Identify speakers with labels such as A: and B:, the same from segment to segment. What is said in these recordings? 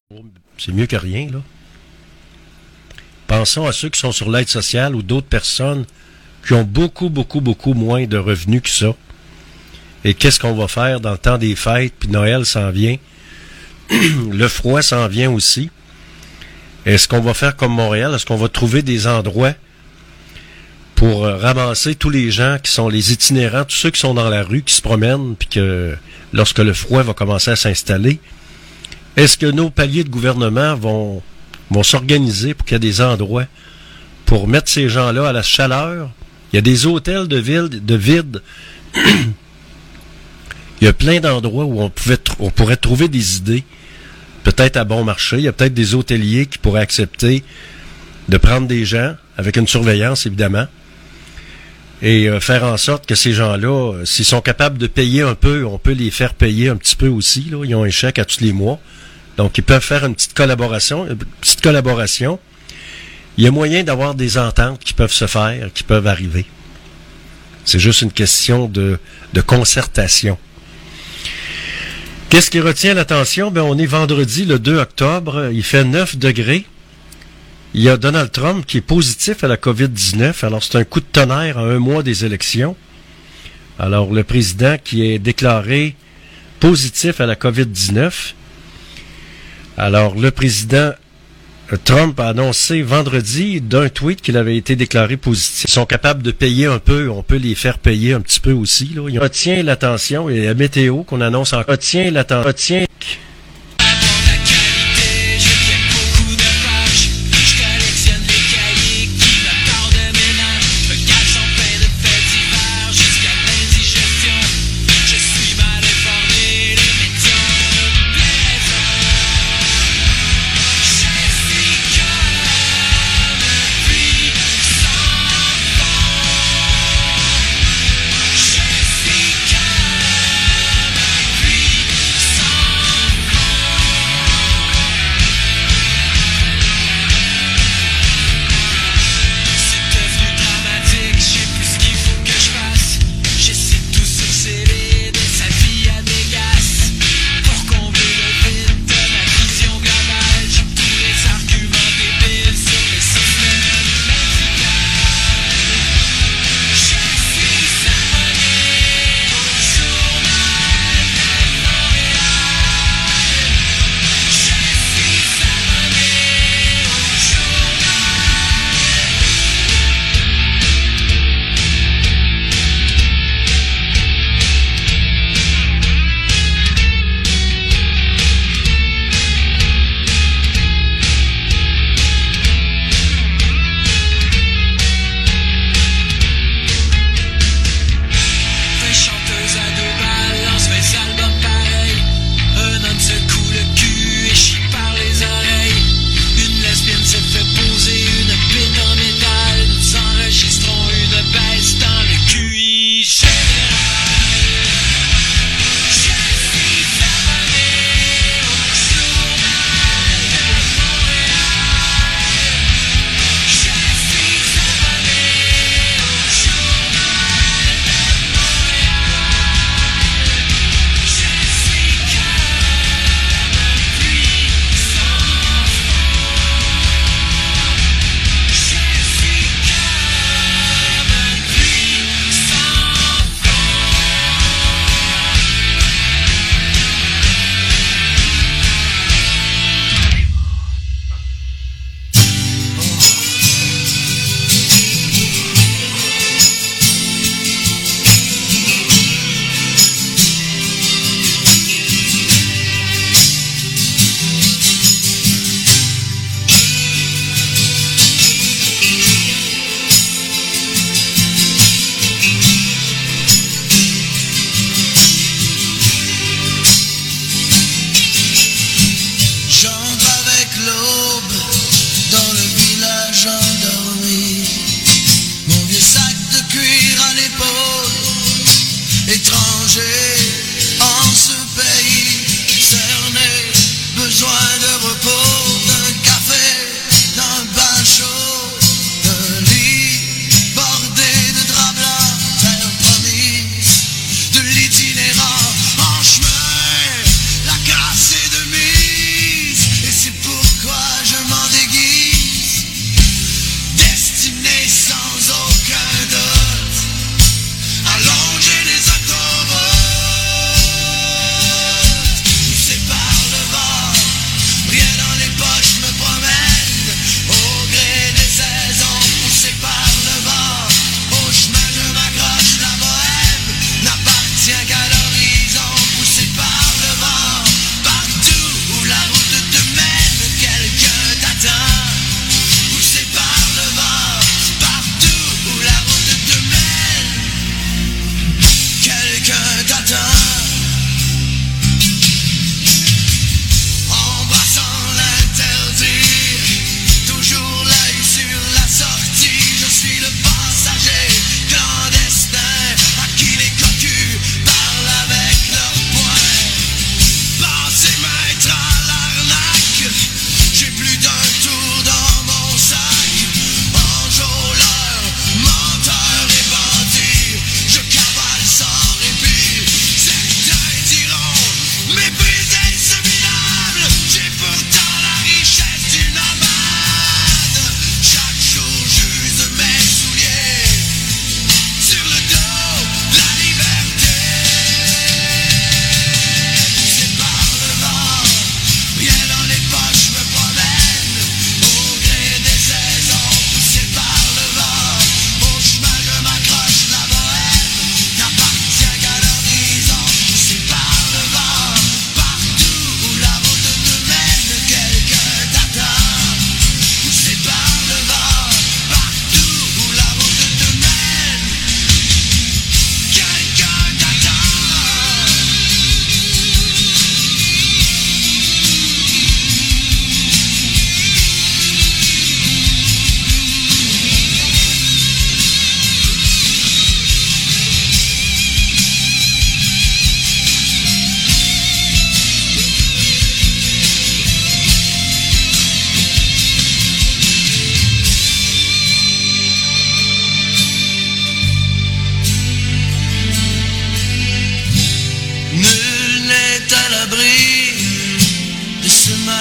A: C'est mieux que rien, là. Pensons à ceux qui sont sur l'aide sociale ou d'autres personnes qui ont beaucoup moins de revenus que ça. Et qu'est-ce qu'on va faire dans le temps des fêtes, puis Noël s'en vient. Le froid s'en vient aussi. Est-ce qu'on va faire comme Montréal? Est-ce qu'on va trouver des endroits pour ramasser tous les gens qui sont les itinérants, tous ceux qui sont dans la rue, qui se promènent, puis que lorsque le froid va commencer à s'installer, est-ce que nos paliers de gouvernement vont s'organiser pour qu'il y ait des endroits pour mettre ces gens-là à la chaleur? Il y a des hôtels de vide. Il y a plein d'endroits où on pourrait trouver des idées, peut-être à bon marché. Il y a peut-être des hôteliers qui pourraient accepter de prendre des gens, avec une surveillance évidemment, et faire en sorte que ces gens-là, s'ils sont capables de payer un peu, on peut les faire payer un petit peu aussi. Là. Ils ont un chèque à tous les mois. Donc, ils peuvent faire une petite collaboration. Il y a moyen d'avoir des ententes qui peuvent se faire, qui peuvent arriver. C'est juste une question de concertation. Qu'est-ce qui retient l'attention? On est vendredi, le 2 octobre. Il fait 9 degrés. Il y a Donald Trump qui est positif à la COVID-19. Alors, c'est un coup de tonnerre à un mois des élections. Alors, le président qui est déclaré positif à la COVID-19. Alors, le président Trump a annoncé vendredi d'un tweet qu'il avait été déclaré positif. Ils sont capables de payer un peu, on peut les faire payer un petit peu aussi. Là. Il retient l'attention et la météo qu'on annonce en retient l'attention.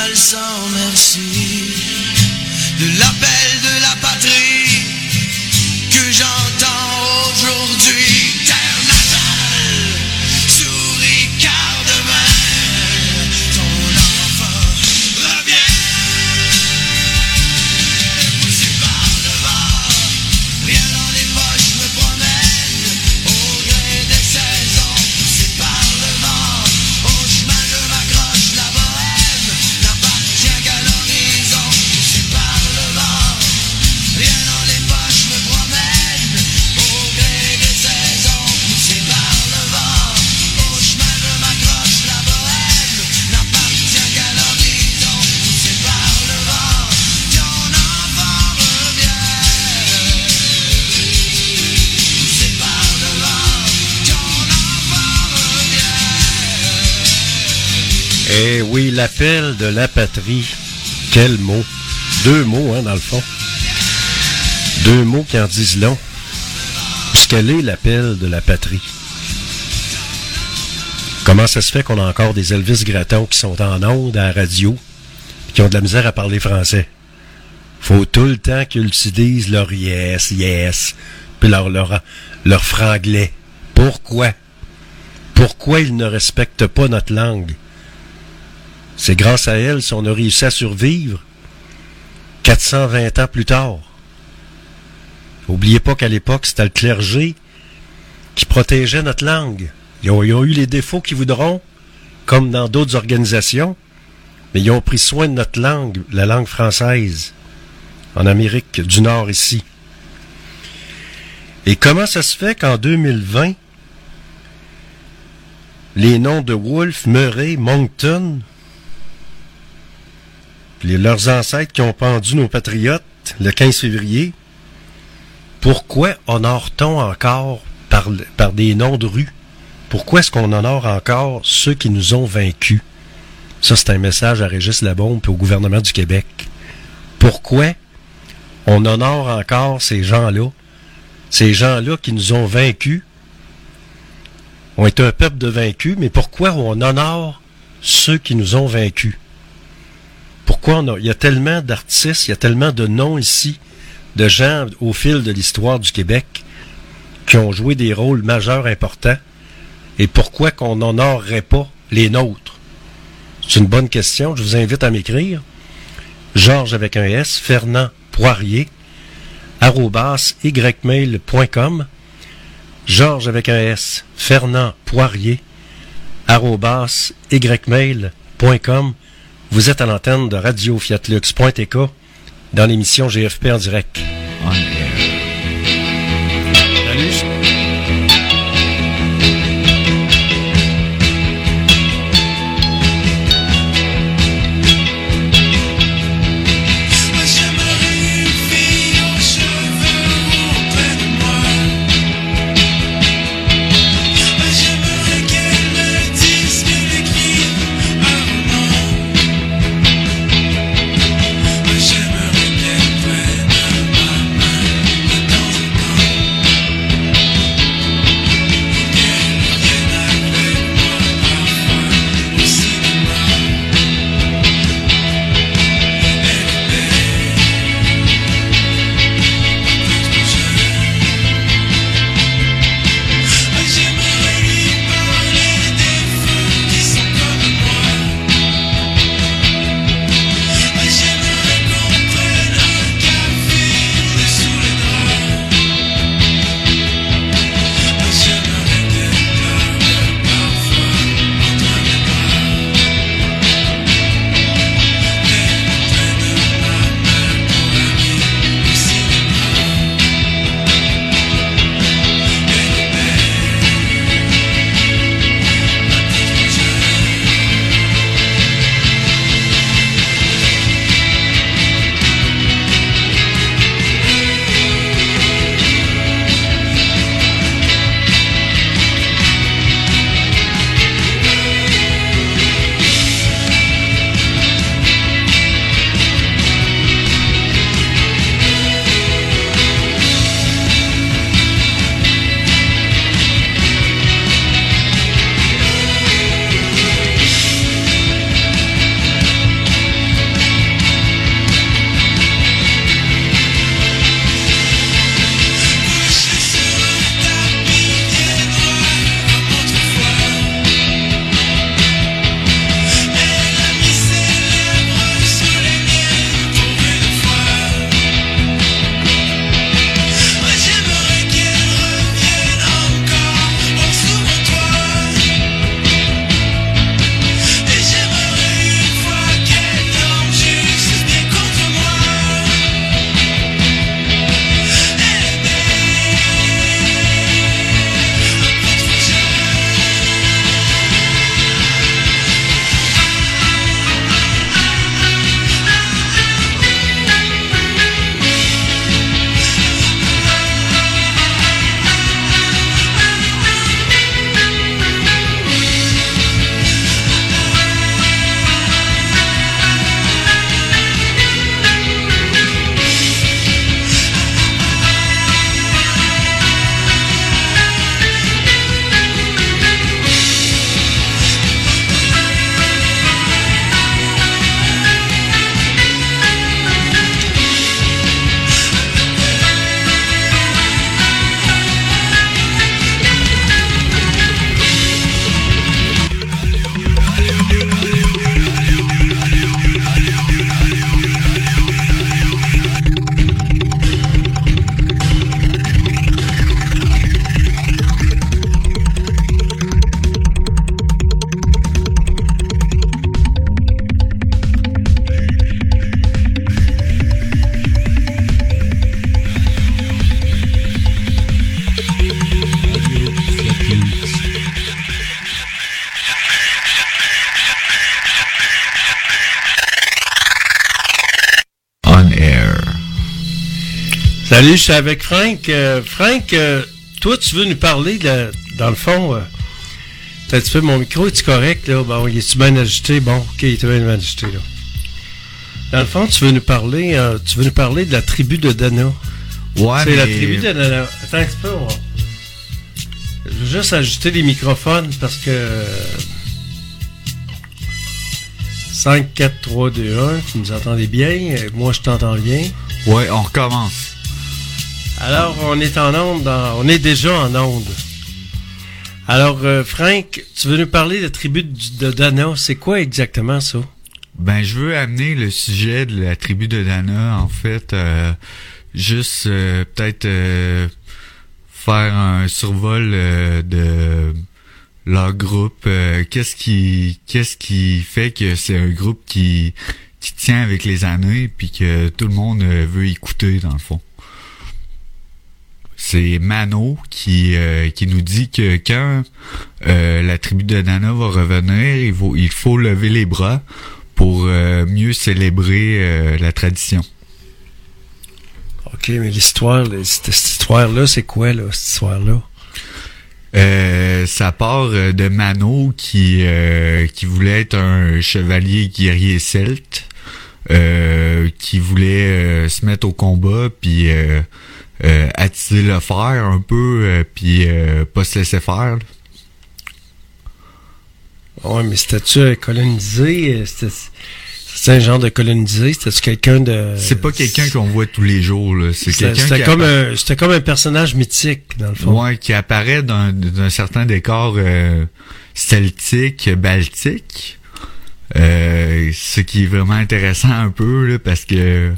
B: signal sans merci de l'appel de la patrie que j'entends aujourd'hui. Terre natale, souris car demain ton enfant revient. Poussé par le vent, rien dans les poches me promène au gré des saisons. Poussé par le vent, au chemin je m'accroche, la bohème n'appartient qu'à l'horizon. Poussé par le vent, rien dans les poches me promène au gré des saisons. Poussé par le vent, au chemin je m'accroche, la bohème n'appartient qu'à l'horizon. Poussé par le vent, ton enfant revient. Poussé par le vent, ton enfant revient.
A: Eh oui, l'appel de la patrie. Quel mot. 2 mots, hein, dans le fond. 2 mots qui en disent long. Quel est l'appel de la patrie? Comment ça se fait qu'on a encore des Elvis Gratton qui sont en ondes à la radio et qui ont de la misère à parler français? Faut tout le temps qu'ils utilisent leur yes, yes, puis leur franglais. Pourquoi? Pourquoi ils ne respectent pas notre langue? C'est grâce à elle si on a réussi à survivre 420 ans plus tard. N'oubliez pas qu'à l'époque, c'était le clergé qui protégeait notre langue. Ils ont eu les défauts qu'ils voudront, comme dans d'autres organisations, mais ils ont pris soin de notre langue, la langue française, en Amérique du Nord ici. Et comment ça se fait qu'en 2020, les noms de Wolfe, Murray, Moncton, leurs ancêtres qui ont pendu nos patriotes le 15 février, pourquoi honore-t-on encore par des noms de rues? Pourquoi est-ce qu'on honore encore ceux qui nous ont vaincus? Ça, c'est un message à Régis Labaume et au gouvernement du Québec. Pourquoi on honore encore ces gens-là? Ces gens-là qui nous ont vaincus, ont été un peuple de vaincus, mais pourquoi on honore ceux qui nous ont vaincus? Pourquoi il y a tellement d'artistes, il y a tellement de noms ici, de gens au fil de l'histoire du Québec qui ont joué des rôles majeurs importants, et pourquoi qu'on n'honorerait pas les nôtres? C'est une bonne question, je vous invite à m'écrire. Georges avec un S, Fernand Poirier, @ymail.com. Georges avec un S, Fernand Poirier, @ymail.com. Vous êtes à l'antenne de Radio-Fiatlux.tk dans l'émission GFP en direct.
C: On air.
A: Salut.
B: J'aimerais une fille aux cheveux roux près de moi. J'aimerais qu'elle me dise qu'elle écrit un roman. J'aimerais qu'elle prenne ma main.
A: Salut, je suis avec Frank. Frank, toi, tu veux nous parler, dans le fond, un petit peu, mon micro, est-tu correct, là? Bon, est-tu bien ajusté? Bon, OK, il est bien ajusté, là. Dans le fond, tu veux nous parler de la tribu de Dana.
C: Ouais,
A: c'est
C: mais...
A: la tribu de Dana. Attends un petit peu, je vais juste ajuster les microphones parce que... 5, 4, 3, 2, 1, tu nous entendez bien? Moi, je t'entends bien.
C: Ouais, on recommence.
A: Alors, on est en onde, on est déjà en onde. Alors, Frank, tu veux nous parler de la tribu de Dana. C'est quoi exactement ça?
C: Ben, je veux amener le sujet de la tribu de Dana, en fait, juste peut-être faire un survol de leur groupe. Qu'est-ce qui fait que c'est un groupe qui tient avec les années puis que tout le monde veut écouter, dans le fond. C'est Mano qui nous dit que quand la tribu de Dana va revenir, il faut lever les bras pour mieux célébrer la tradition.
A: OK, mais cette histoire-là, c'est quoi, là, cette histoire-là?
C: Ça part de Mano qui voulait être un chevalier guerrier celte, qui voulait se mettre au combat, puis attiser le fer un peu, puis pas se laisser faire. Là.
A: Ouais, mais c'était-tu colonisé? C'était un genre de colonisé? C'était-tu quelqu'un de...
C: C'est pas quelqu'un qu'on voit tous les jours, là.
A: C'était comme un personnage mythique, dans le fond.
C: Ouais, qui apparaît dans un certain décor celtique, baltique. Ce qui est vraiment intéressant un peu, là, parce que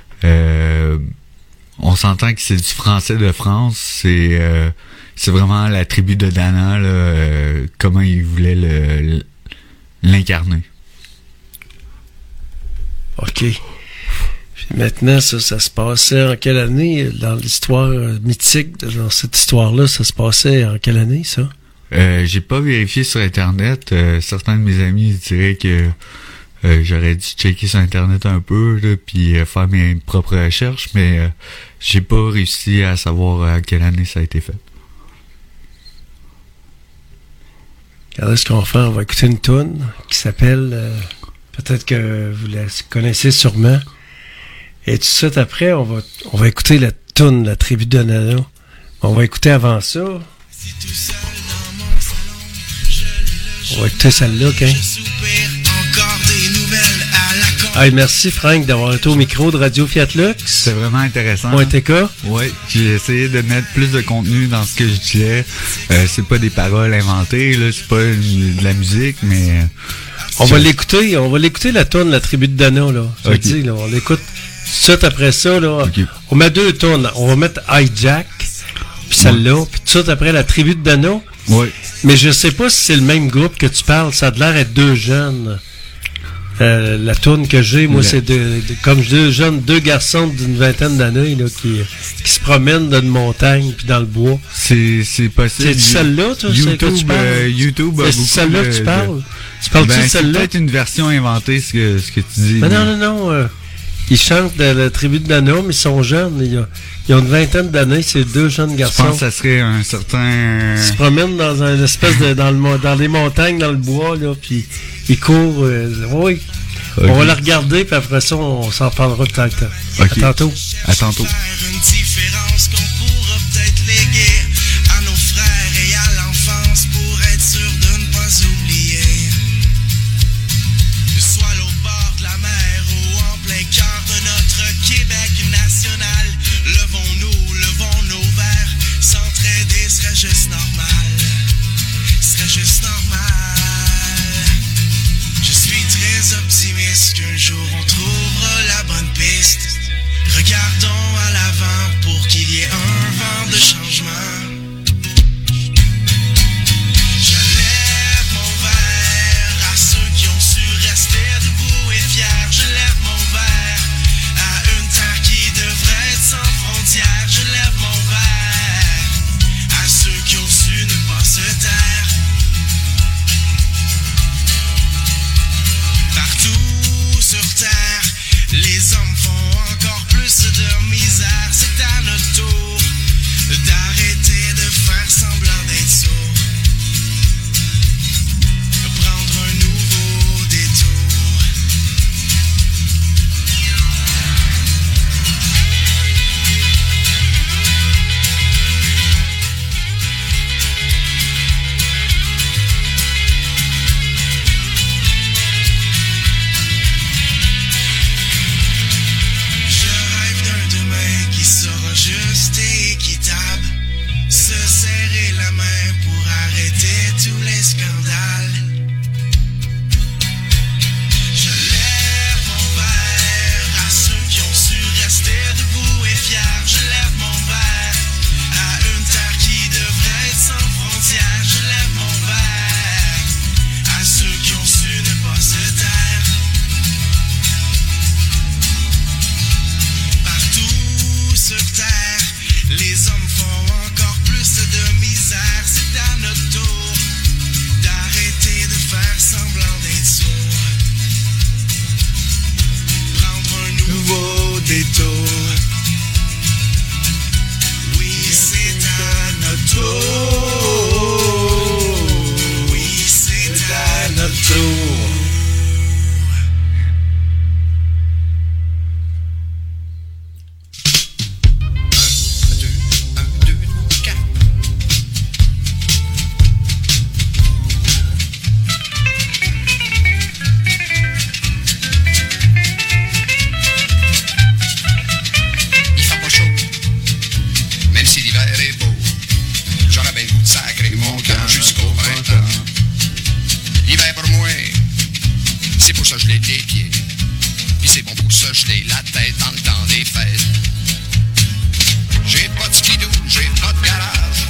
C: on s'entend que c'est du français de France. C'est vraiment la tribu de Dana, là, comment ils voulaient l'incarner. OK.
A: Puis maintenant, ça se passait en quelle année? Dans l'histoire mythique, dans cette histoire-là, ça se passait en quelle année, ça?
C: J'ai pas vérifié sur Internet. Certains de mes amis diraient que j'aurais dû checker sur Internet un peu, là, puis faire mes propres recherches, mais j'ai pas réussi à savoir à quelle année ça a été fait.
A: Regardez ce qu'on va faire. On va écouter une toune qui s'appelle... peut-être que vous la connaissez sûrement. Et tout de suite après, on va écouter la toune, la tribu de Dana. On va écouter avant ça. On va écouter celle-là, OK? Hey, merci Frank d'avoir été au micro de Radio Fiat Lux.
C: C'est vraiment intéressant.
A: Ouais, t'es quoi?
C: Oui, j'ai essayé de mettre plus de contenu dans ce que je disais. C'est pas des paroles inventées, là, c'est pas de la musique, mais...
A: On va l'écouter la toune, la tribu de Dana, là. Je te dis, là, on l'écoute tout de suite après ça, là. Okay. On met 2 tonnes. On va mettre Hijack, puis celle-là, puis tout de suite après la tribu de Dana.
C: Oui.
A: Mais je sais pas si c'est le même groupe que tu parles. Ça a l'air d'être 2 jeunes. La toune que j'ai, moi, c'est comme 2 jeunes, 2 garçons d'une vingtaine d'années, là, qui se promènent dans une montagne puis dans le bois.
C: C'est possible.
A: C'est celle-là, toi,
C: YouTube,
A: que tu parles?
C: YouTube.
A: C'est celle-là que tu parles? Tu parles-tu de celle-là?
C: C'est peut-être une version inventée, ce que tu dis.
A: Mais non. Ils chantent de la tribu de Dana, mais ils sont jeunes. Ils ont une vingtaine d'années, c'est 2 jeunes garçons.
C: Je pense que ça serait un certain...
A: Ils se promènent dans une espèce de... dans les montagnes, dans le bois, là, puis ils courent. Oui. Okay. On va la regarder, puis après ça, on s'en parlera tout le temps.
C: Okay.
A: À tantôt.
C: À tantôt.
B: Une différence qu'on pourra peut-être léguer à nos frères et à l'enfance pour être sûr de ne pas oublier. Soit l'au bord de la mer ou en plein cœur de notre Québec national, levons nos verres, s'entraider serait juste normal. Serait juste normal. Je suis très optimiste qu'un jour on trouvera la bonne piste. Regardons à l'avant pour qu'il y ait un vent de changement. Je lève mon verre à ceux qui ont su rester debout et fiers. Je lève mon verre à une terre qui devrait être sans frontières. Je lève mon verre à ceux qui ont su ne pas se taire. Partout sur terre, les hommes font encore plus de misère. C'est à se geler les pieds. Puis c'est bon pour se geler la tête dans le temps des fêtes. J'ai pas de skidoo, j'ai pas de garage.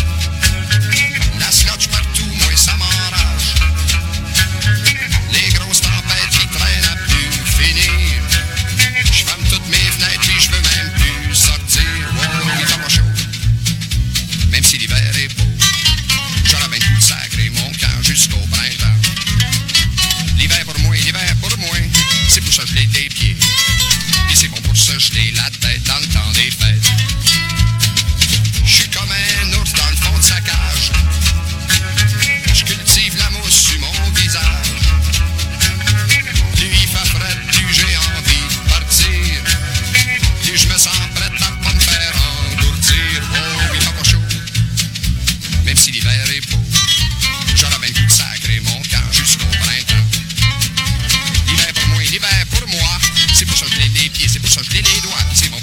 B: La slotch partout, moi ça m'enrage. Les grosses tempêtes qui traînent à plus finir. Je ferme toutes mes fenêtres puis je veux même plus sortir. Wow, il fait pas chaud, même si l'hiver est beau. J'aurais bien tout sacré mon camp jusqu'au printemps. L'hiver pour moi, c'est pour se geler les pieds. Puis c'est bon pour se geler la tête dans le temps des fêtes. Je suis comme un ours dans le fond de sa cage. Je cultive la mousse sur mon visage. Plus il fait frais, plus j'ai envie de partir. Plus je me sens prêt à pas me faire engourdir. Oh, il fait pas chaud, même si l'hiver est beau. J'aurais bien le goût de sacrer mon camp jusqu'au printemps. L'hiver pour moi, c'est pour se geler les pieds, c'est pour se geler les doigts. C'est bon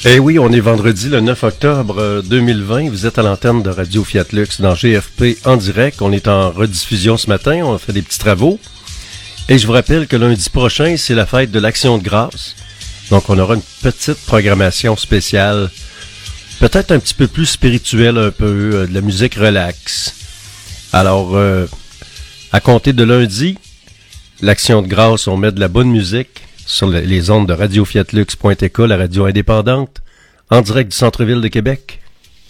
A: Eh oui, on est vendredi le 9 octobre 2020. Vous êtes à l'antenne de Radio Fiat Lux dans GFP en direct. On est en rediffusion ce matin. On a fait des petits travaux. Et je vous rappelle que lundi prochain, c'est la fête de l'Action de grâce. Donc, on aura une petite programmation spéciale. Peut-être un petit peu plus spirituelle un peu, de la musique relax. Alors, à compter de lundi, l'Action de grâce, on met de la bonne musique sur les ondes de radiofiatlux.tk, la radio indépendante, en direct du centre-ville de Québec.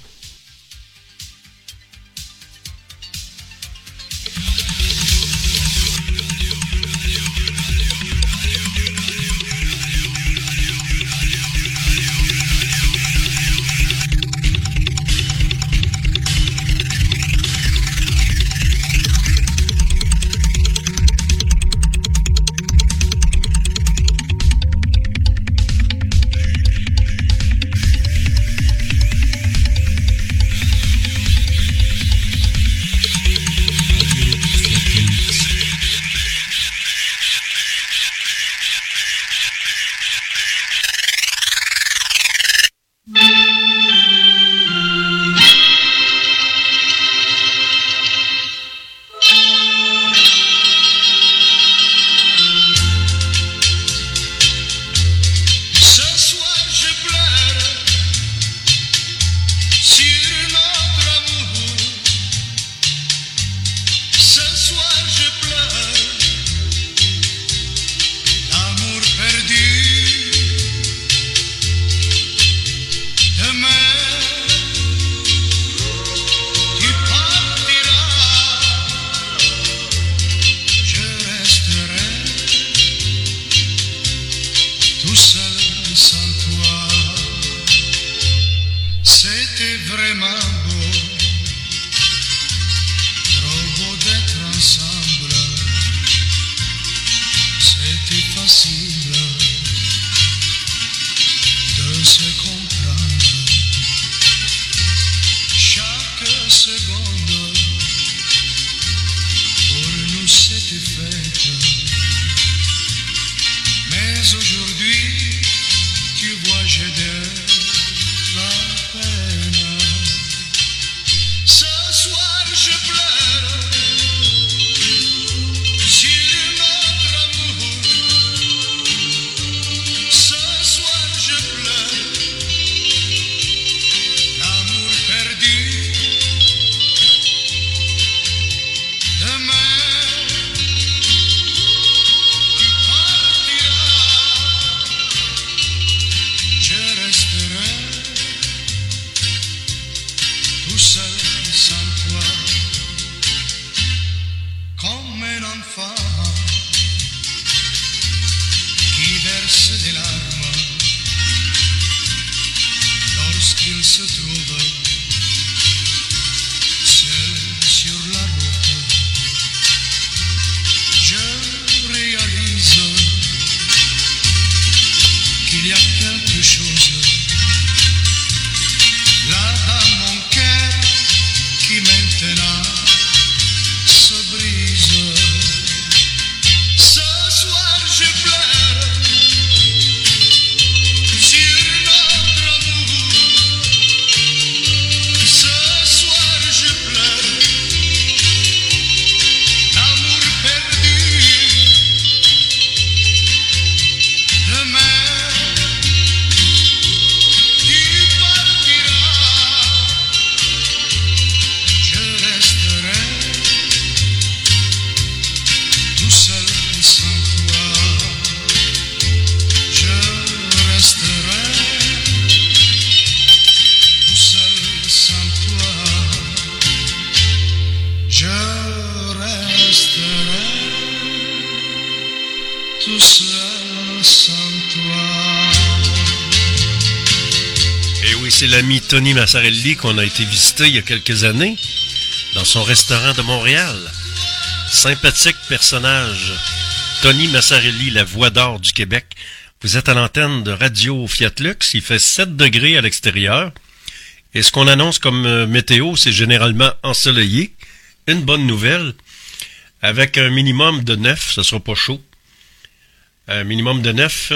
A: C'est l'ami Tony Massarelli qu'on a été visiter il y a quelques années dans son restaurant de Montréal. Sympathique personnage. Tony Massarelli, la voix d'or du Québec. Vous êtes à l'antenne de Radio Fiat Lux. Il fait 7 degrés à l'extérieur. Et ce qu'on annonce comme météo, c'est généralement ensoleillé. Une bonne nouvelle. Avec un minimum de 9, ce sera pas chaud. Un minimum de 9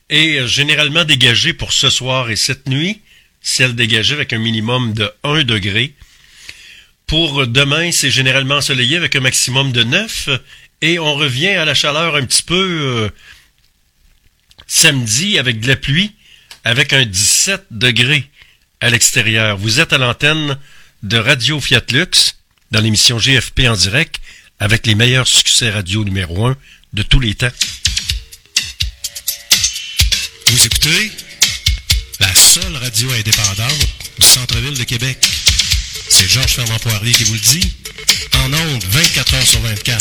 A: est généralement dégagée pour ce soir et cette nuit. Ciel dégagé avec un minimum de 1 degré. Pour demain, c'est généralement ensoleillé avec un maximum de 9. Et on revient à la chaleur un petit peu samedi avec de la pluie, avec un 17 degrés à l'extérieur. Vous êtes à l'antenne de Radio Fiat Lux, dans l'émission GFP en direct, avec les meilleurs succès radio numéro 1 de tous les temps.
D: Vous écoutez la seule radio indépendante du centre-ville de Québec. C'est Georges Fernand Poirier qui vous le dit, en ondes 24 heures sur 24.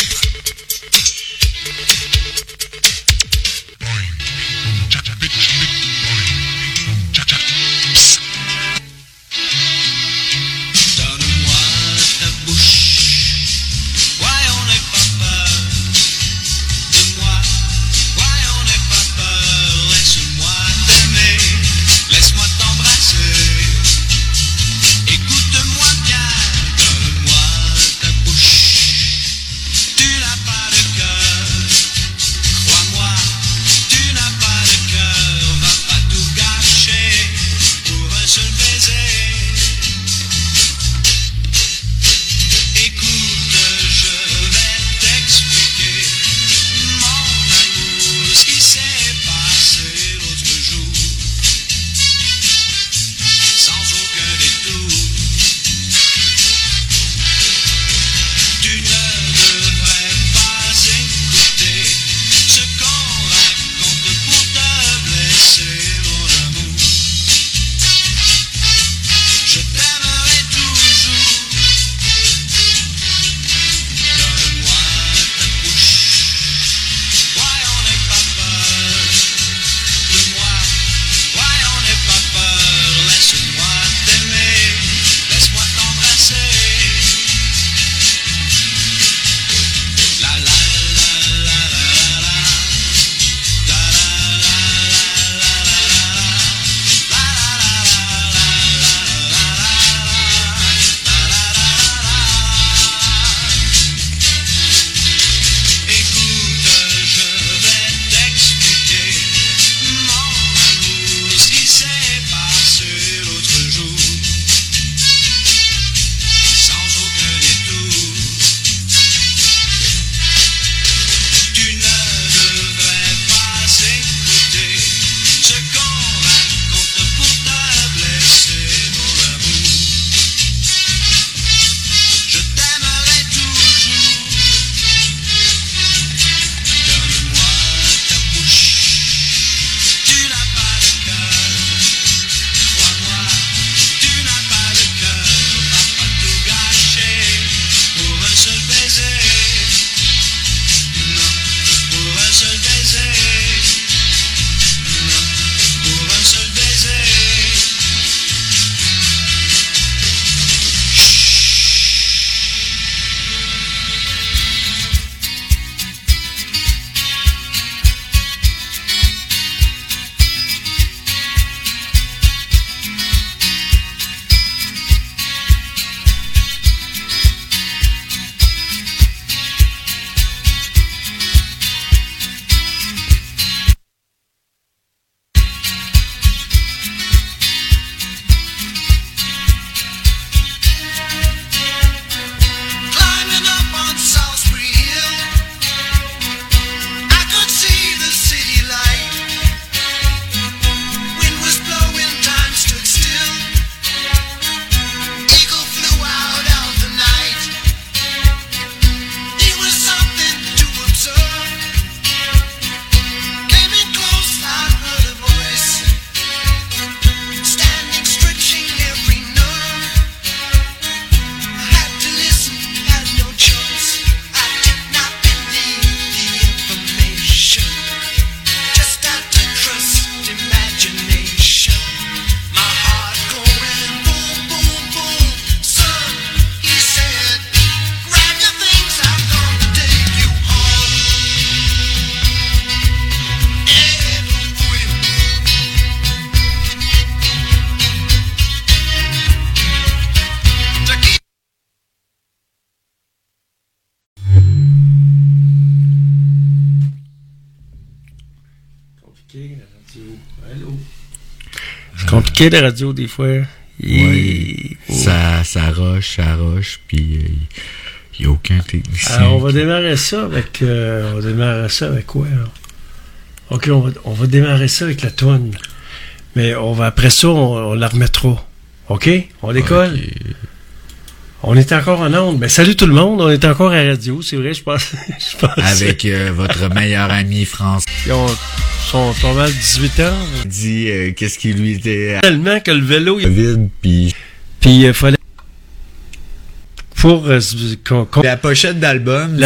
A: compliqué. Allô? C'est compliqué, la radio, des fois.
C: Oui, ça roche, puis il n'y a aucun technicien.
A: Alors, on va démarrer ça avec... quoi, là? OK, on va démarrer ça avec la toune. Mais après ça, on la remettra. OK? On décolle?
C: Okay.
A: On est encore en onde. Mais salut tout le monde, on est encore à la radio, c'est vrai, je pense.
C: Avec votre meilleur ami France.
A: Ils sont pas mal 18 ans.
C: Il dit qu'est-ce qui lui était
A: Tellement que le vélo...
C: vide, puis
A: il fallait... Pour...
C: la pochette d'album...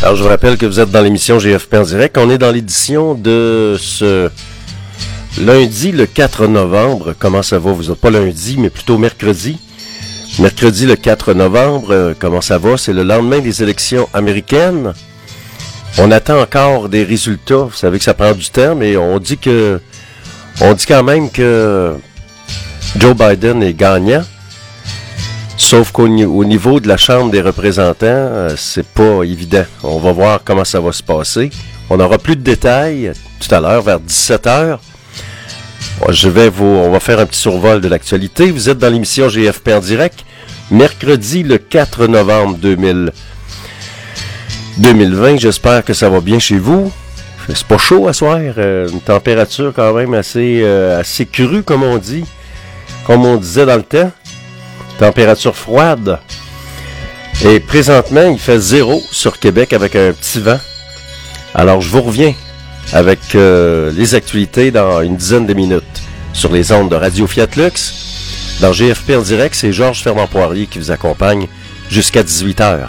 A: Alors, je vous rappelle que vous êtes dans l'émission GFP en direct. On est dans l'édition de ce lundi, le 4 novembre. Comment ça va? Vous n'êtes pas lundi, mais plutôt mercredi. Mercredi, le 4 novembre. Comment ça va? C'est le lendemain des élections américaines. On attend encore des résultats. Vous savez que ça prend du temps, mais on dit quand même que Joe Biden est gagnant. Sauf qu'au niveau de la Chambre des représentants, c'est pas évident. On va voir comment ça va se passer. On aura plus de détails tout à l'heure, vers 17h. On va faire un petit survol de l'actualité. Vous êtes dans l'émission GFP en direct, mercredi le 4 novembre 2020. J'espère que ça va bien chez vous. C'est pas chaud à soir. Une température quand même assez crue, comme on dit. Comme on disait dans le temps. Température froide. Et présentement, il fait 0 sur Québec avec un petit vent. Alors, je vous reviens avec les actualités dans une dizaine de minutes sur les ondes de Radio Fiat Lux. Dans GFP en direct, c'est Georges Fernand-Poirier qui vous accompagne jusqu'à 18h.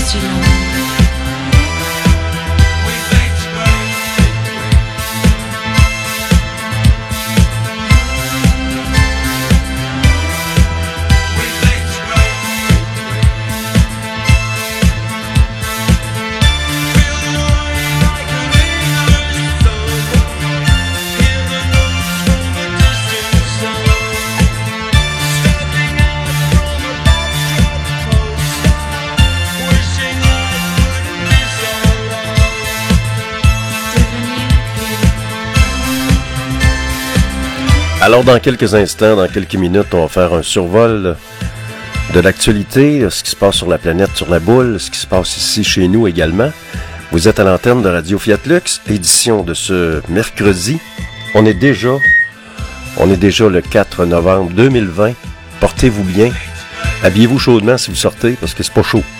E: si longue.
A: Alors, dans quelques instants, dans quelques minutes, on va faire un survol de l'actualité, ce qui se passe sur la planète, sur la boule, ce qui se passe ici chez nous également. Vous êtes à l'antenne de Radio Fiat Lux, édition de ce mercredi. On est déjà le 4 novembre 2020. Portez-vous bien. Habillez-vous chaudement si vous sortez, parce que c'est pas chaud.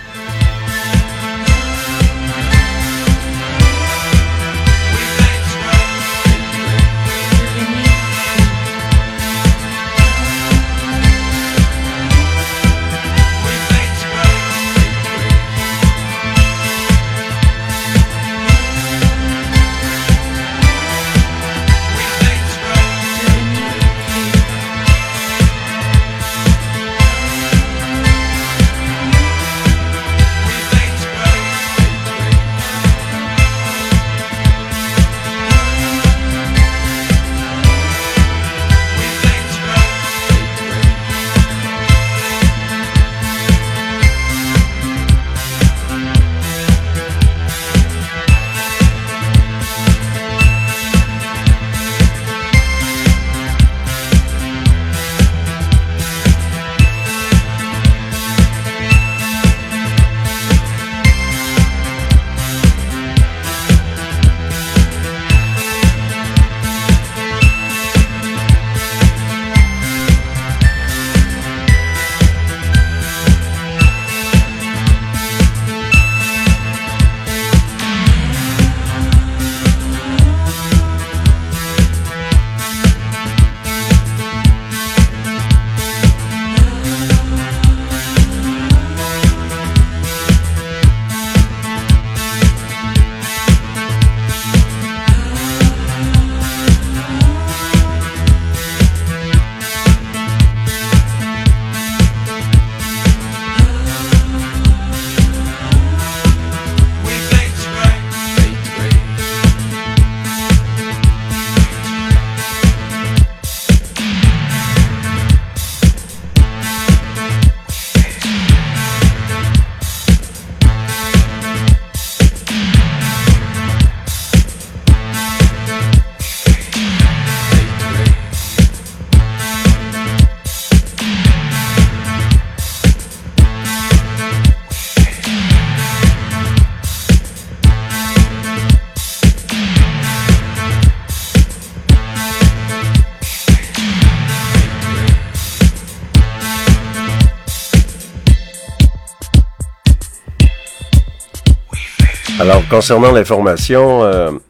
A: Alors, concernant l'information,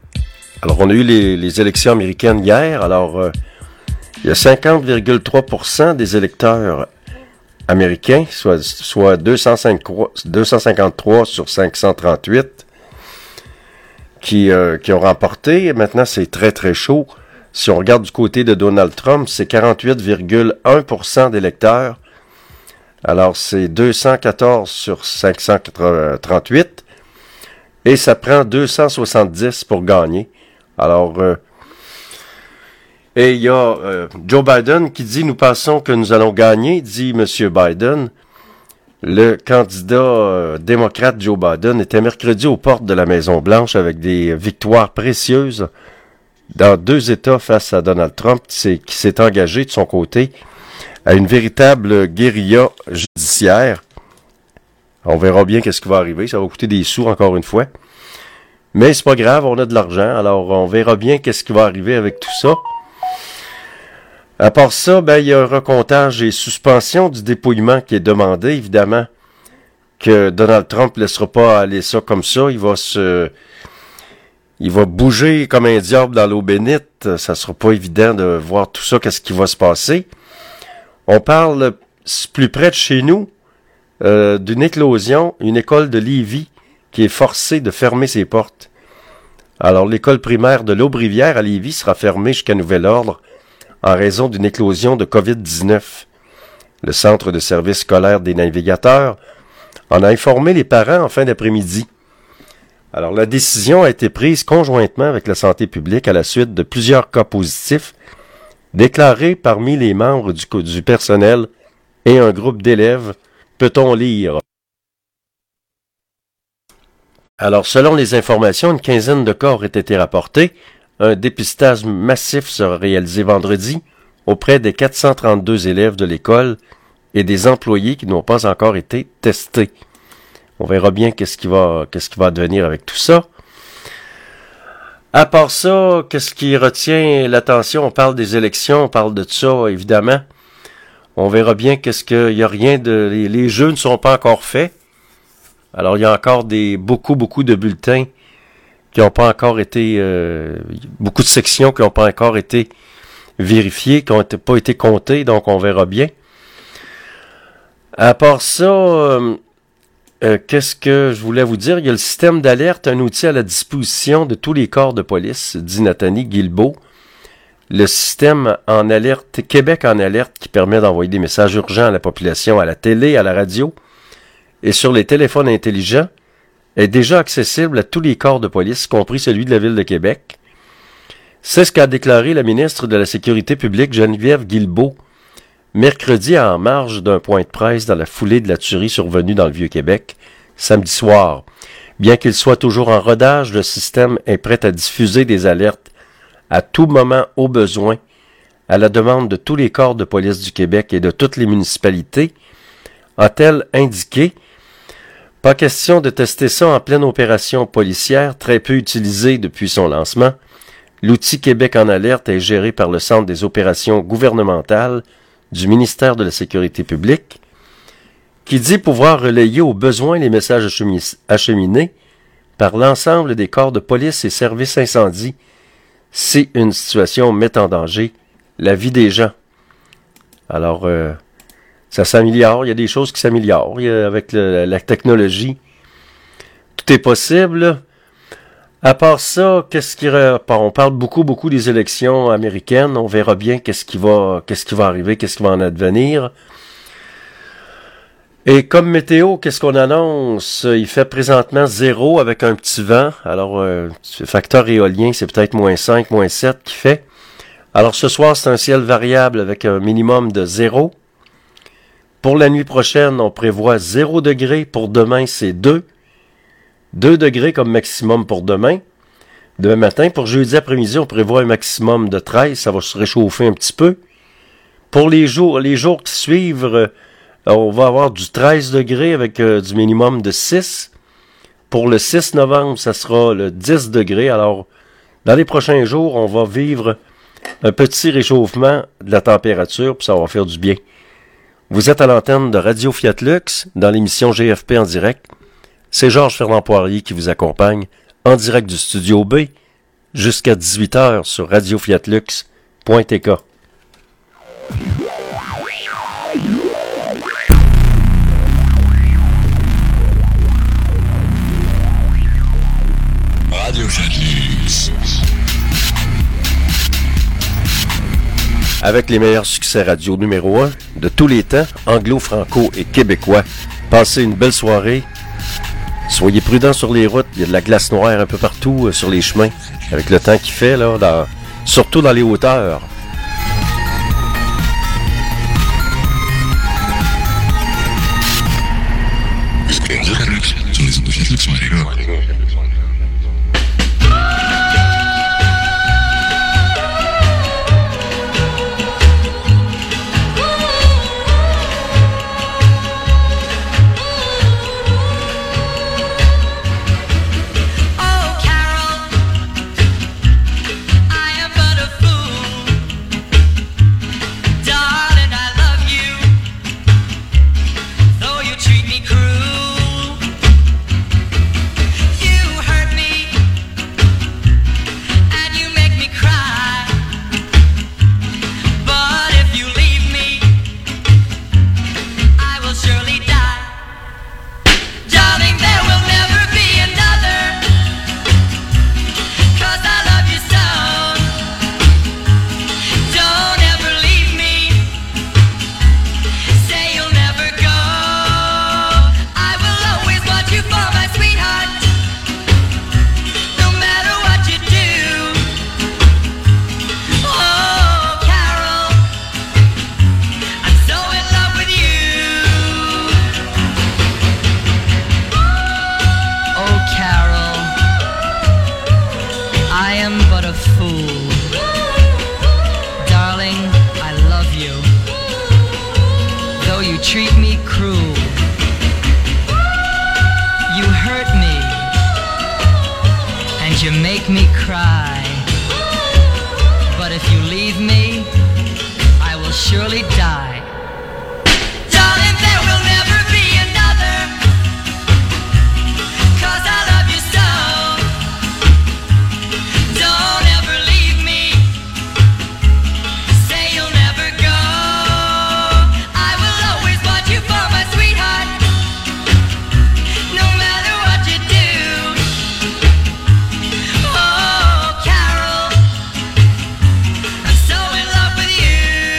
A: alors on a eu les élections américaines hier. Alors, il y a 50,3% des électeurs américains, soit 253 sur 538, qui ont remporté. Et maintenant, c'est très, très chaud. Si on regarde du côté de Donald Trump, c'est 48,1% d'électeurs. Alors, c'est 214 sur 538. Et ça prend 270 pour gagner. Alors, et il y a Joe Biden qui dit « Nous pensons que nous allons gagner », dit M. Biden. Le candidat démocrate Joe Biden était mercredi aux portes de la Maison-Blanche avec des victoires précieuses dans 2 États face à Donald Trump, qui s'est engagé de son côté à une véritable guérilla judiciaire. On verra bien qu'est-ce qui va arriver. Ça va coûter des sous encore une fois. Mais c'est pas grave, on a de l'argent. Alors on verra bien qu'est-ce qui va arriver avec tout ça. À part ça, il y a un recomptage et suspension du dépouillement qui est demandé, évidemment, que Donald Trump ne laissera pas aller ça comme ça. Il va bouger comme un diable dans l'eau bénite. Ça sera pas évident de voir tout ça, qu'est-ce qui va se passer. On parle plus près de chez nous. d'une éclosion, une école de Lévis qui est forcée de fermer ses portes. Alors, l'école primaire de l'Aubrivière à Lévis sera fermée jusqu'à nouvel ordre en raison d'une éclosion de COVID-19. Le Centre de services scolaires des navigateurs en a informé les parents en fin d'après-midi. Alors, la décision a été prise conjointement avec la santé publique à la suite de plusieurs cas positifs déclarés parmi les membres du personnel et un groupe d'élèves, peut-on lire. Alors, selon les informations, une quinzaine de cas auraient été rapportés. Un dépistage massif sera réalisé vendredi auprès des 432 élèves de l'école et des employés qui n'ont pas encore été testés. On verra bien qu'est-ce qui va advenir avec tout ça. À part ça, qu'est-ce qui retient l'attention? On parle des élections, on parle de tout ça, évidemment. On verra bien il y a rien de, les jeux ne sont pas encore faits. Alors, il y a encore beaucoup de bulletins qui n'ont pas encore été, beaucoup de sections qui n'ont pas encore été vérifiées, qui n'ont pas été comptées, donc on verra bien. À part ça, qu'est-ce que je voulais vous dire? Il y a le système d'alerte, un outil à la disposition de tous les corps de police, dit Nathalie Guilbeault. Le système en alerte, Québec en alerte, qui permet d'envoyer des messages urgents à la population, à la télé, à la radio et sur les téléphones intelligents, est déjà accessible à tous les corps de police, y compris celui de la Ville de Québec. C'est ce qu'a déclaré la ministre de la Sécurité publique, Geneviève Guilbeault, mercredi en marge d'un point de presse dans la foulée de la tuerie survenue dans le Vieux-Québec, samedi soir. Bien qu'il soit toujours en rodage, le système est prêt à diffuser des alertes à tout moment au besoin, à la demande de tous les corps de police du Québec et de toutes les municipalités, a-t-elle indiqué. Pas question de tester ça en pleine opération policière, très peu utilisée depuis son lancement. L'outil Québec en alerte est géré par le Centre des opérations gouvernementales du ministère de la Sécurité publique, qui dit pouvoir relayer au besoin les messages acheminés par l'ensemble des corps de police et services incendie si une situation met en danger la vie des gens. Alors, ça s'améliore, il y a des choses qui s'améliorent avec la technologie. Tout est possible. À part ça, on parle beaucoup des élections américaines. On verra bien qu'est-ce qui va arriver, qu'est-ce qui va en advenir. Et comme météo, qu'est-ce qu'on annonce? Il fait présentement 0 avec un petit vent. Alors, facteur éolien, c'est peut-être -5, -7 qui fait. Alors, ce soir, c'est un ciel variable avec un minimum de 0. Pour la nuit prochaine, on prévoit 0 degrés. Pour demain, c'est 2. 2 degrés comme maximum pour demain. Demain matin, pour jeudi après-midi, on prévoit un maximum de 13. Ça va se réchauffer un petit peu. Pour les jours qui suivent, on va avoir du 13 degrés avec du minimum de 6. Pour le 6 novembre, ça sera le 10 degrés. Alors, dans les prochains jours, on va vivre un petit réchauffement de la température, puis ça va faire du bien. Vous êtes à l'antenne de Radio Fiat Lux, dans l'émission GFP en direct. C'est Georges Fernand Poirier qui vous accompagne en direct du Studio B jusqu'à 18h sur radiofiatlux.tk.
B: Radio Fiat Lux.
A: Avec les meilleurs succès radio numéro 1 de tous les temps, anglo-franco et québécois. Passez une belle soirée. Soyez prudents sur les routes. Il y a de la glace noire un peu partout sur les chemins. Avec le temps qu'il fait, là, surtout dans les hauteurs.
E: Treat me cruel. You hurt make me cry. But if you leave me, I will surely die. Darling, there will never be another, 'cause I love you so. Don't ever leave me, say you'll never go. I will always want you for my sweetheart, no matter what you do. Oh, Carol, I'm so in love with you.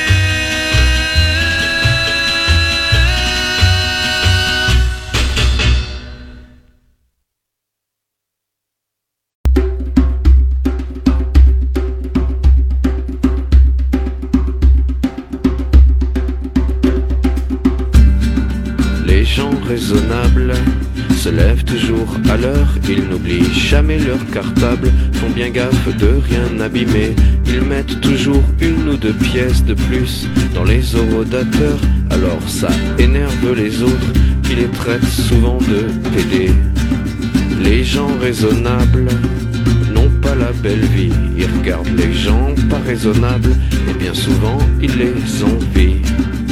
F: Les gens raisonnables se lèvent toujours à l'heure, ils n'oublient jamais leur cartable, font bien gaffe de rien abîmer, ils mettent toujours une ou deux pièces de plus dans les horodateurs, alors ça énerve les autres qui les traitent souvent de pédés. Les gens raisonnables n'ont pas la belle vie, ils regardent les gens pas raisonnables et bien souvent ils les envient.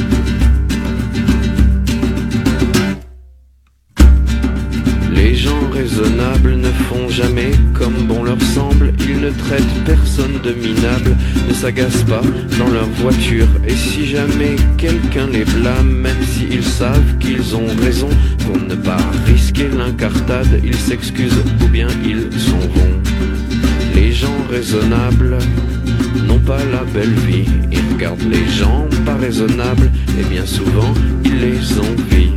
F: Les gens raisonnables ne font jamais comme bon leur semble, ils ne traitent personne de minable, ne s'agacent pas dans leur voiture, et si jamais quelqu'un les blâme, même s'ils savent qu'ils ont raison, pour ne pas risquer l'incartade, ils s'excusent ou bien ils s'en vont. Les gens raisonnables n'ont pas la belle vie, ils regardent les gens pas raisonnables, et bien souvent ils les envient.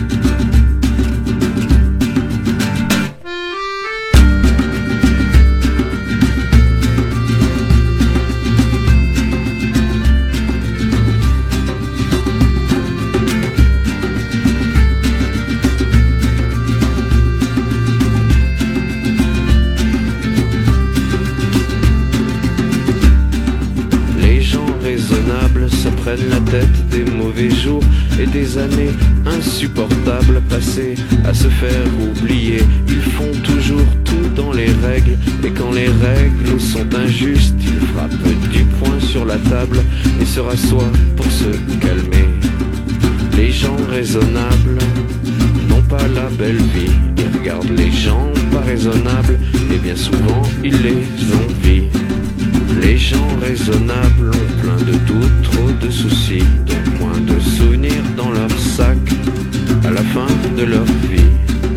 F: Se prennent la tête des mauvais jours et des années insupportables passées à se faire oublier. Ils font toujours tout dans les règles, et quand les règles sont injustes, ils frappent du poing sur la table et se rassoient pour se calmer. Les gens raisonnables n'ont pas la belle vie, ils regardent les gens pas raisonnables et bien souvent ils les envient. Les gens raisonnables ont plein de doutes, trop de soucis, donc moins de souvenirs dans leur sac à la fin de leur vie.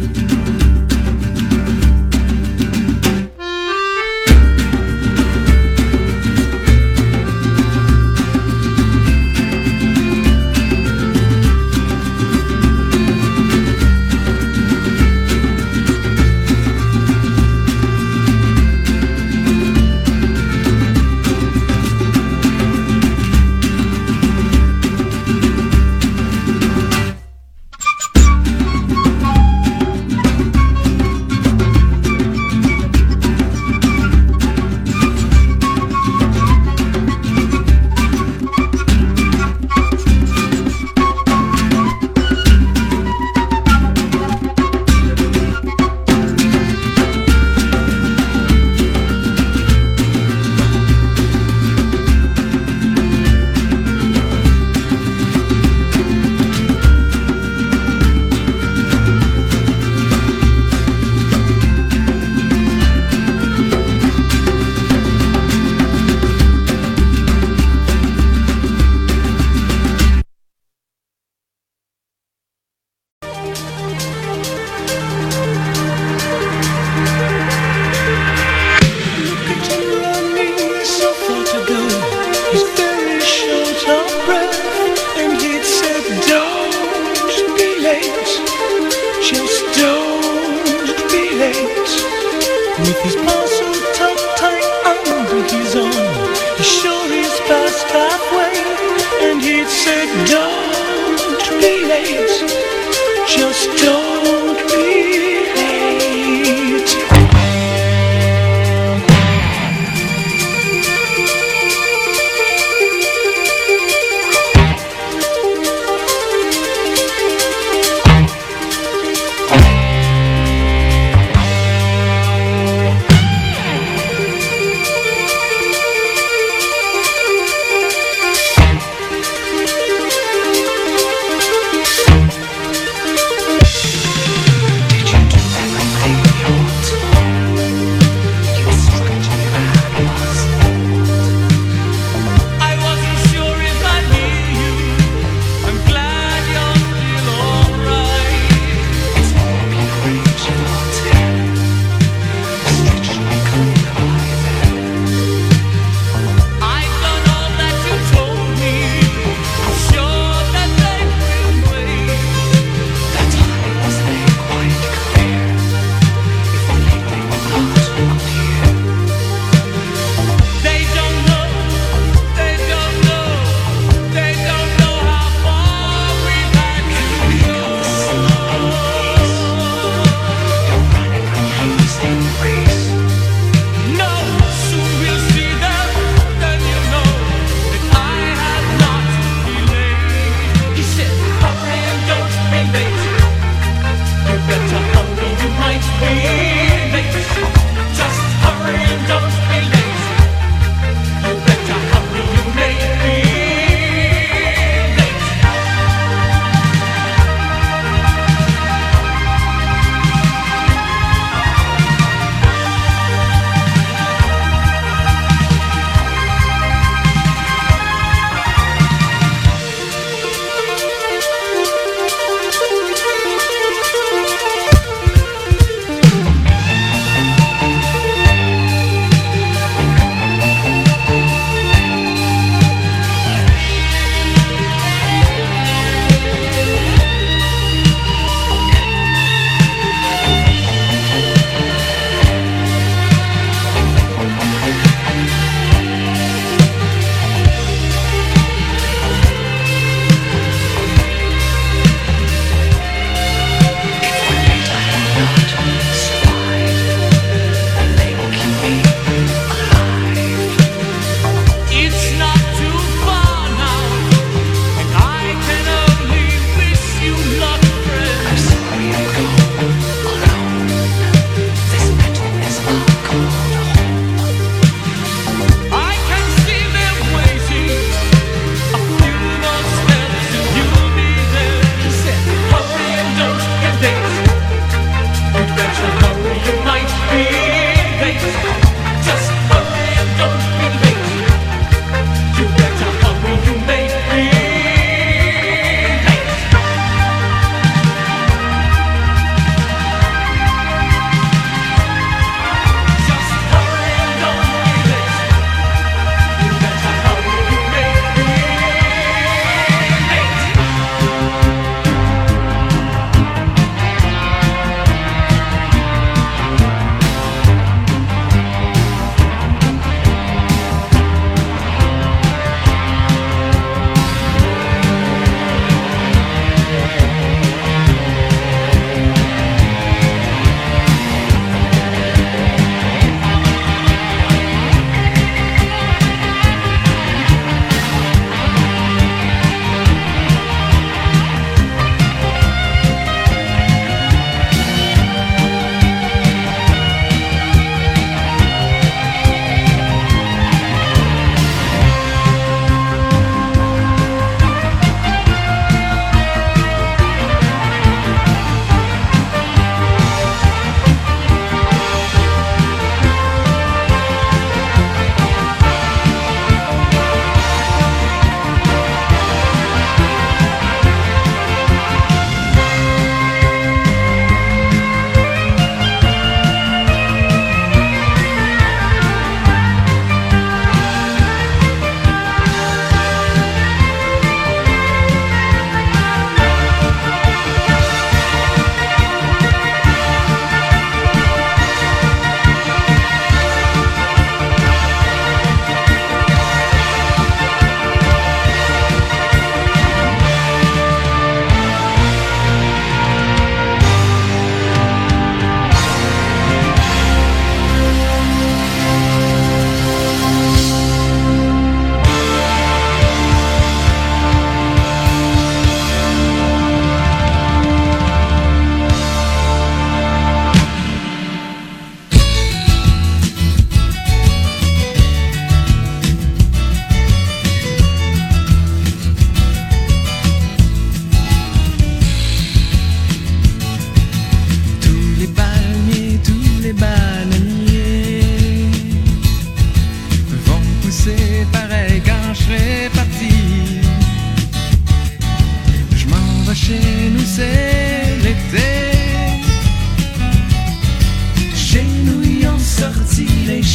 B: With his parcel tucked tight under his arm, he sure is past halfway, and he'd said, don't be late, just don't be late.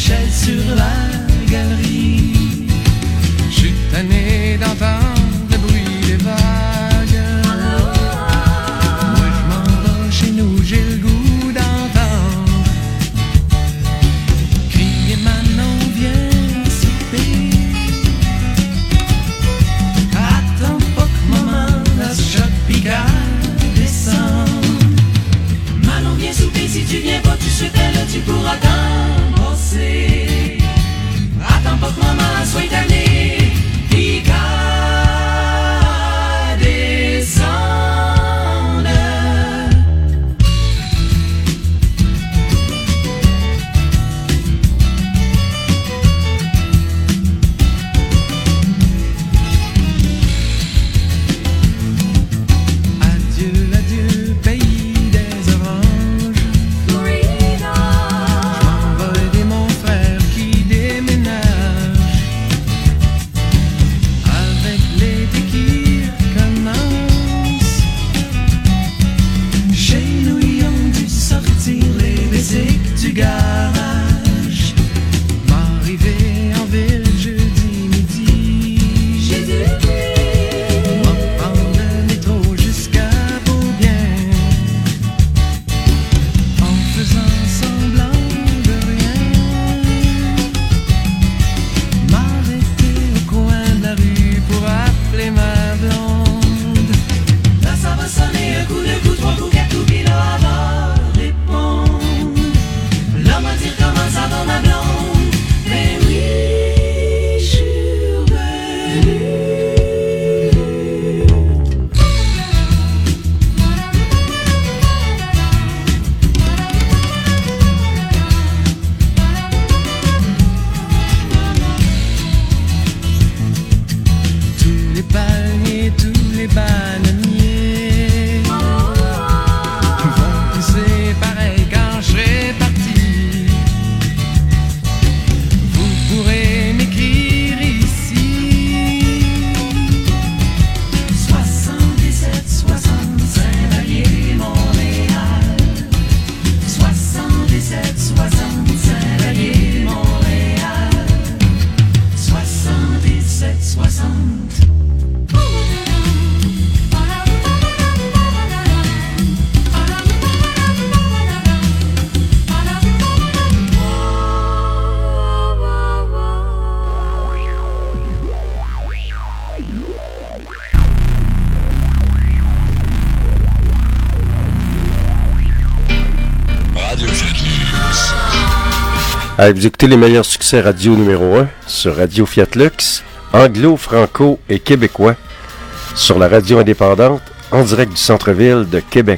B: l'échelle sur la galerie. Je suis tanné d'entendre le bruit des vagues. Moi je m'en vais chez nous, j'ai le goût d'entendre crier Manon, viens souper. Attends pas que maman la choc Picard descend. Manon, viens souper, si tu viens pas, tu souhaitais là, tu pourras t'en passer. Attends pas que maman soit tannée, Picard descende. Adieu, adieu, pays des oranges. Je m'en vais aider mon frère qui déménage. Avec l'été qui recommence, chez nous ils ont dû sortir les basiques du garage. M'arriver en ville jeudi midi. M'en prendre le métro jusqu'à Beaubien, en faisant semblant de rien. M'arrêter au coin de la rue pour appeler ma blonde. Là ça va sonner un coup, deux coups, trois coups, quatre coups, puis là elle va répondre. Là m'a dire comment ça va ma blonde. Ben oui, je suis revenue. Tous les palmiers, tous les bananiers vont pousser pareil quand je serai parti. Vous pourrez m'écrire ici 77 65 Valier Montréal. 77 65 Valier Montréal. 77 60.
A: Allez, vous écoutez les meilleurs succès radio numéro 1 sur Radio Fiat Lux, anglo, franco et québécois, sur la radio indépendante, en direct du centre-ville de Québec.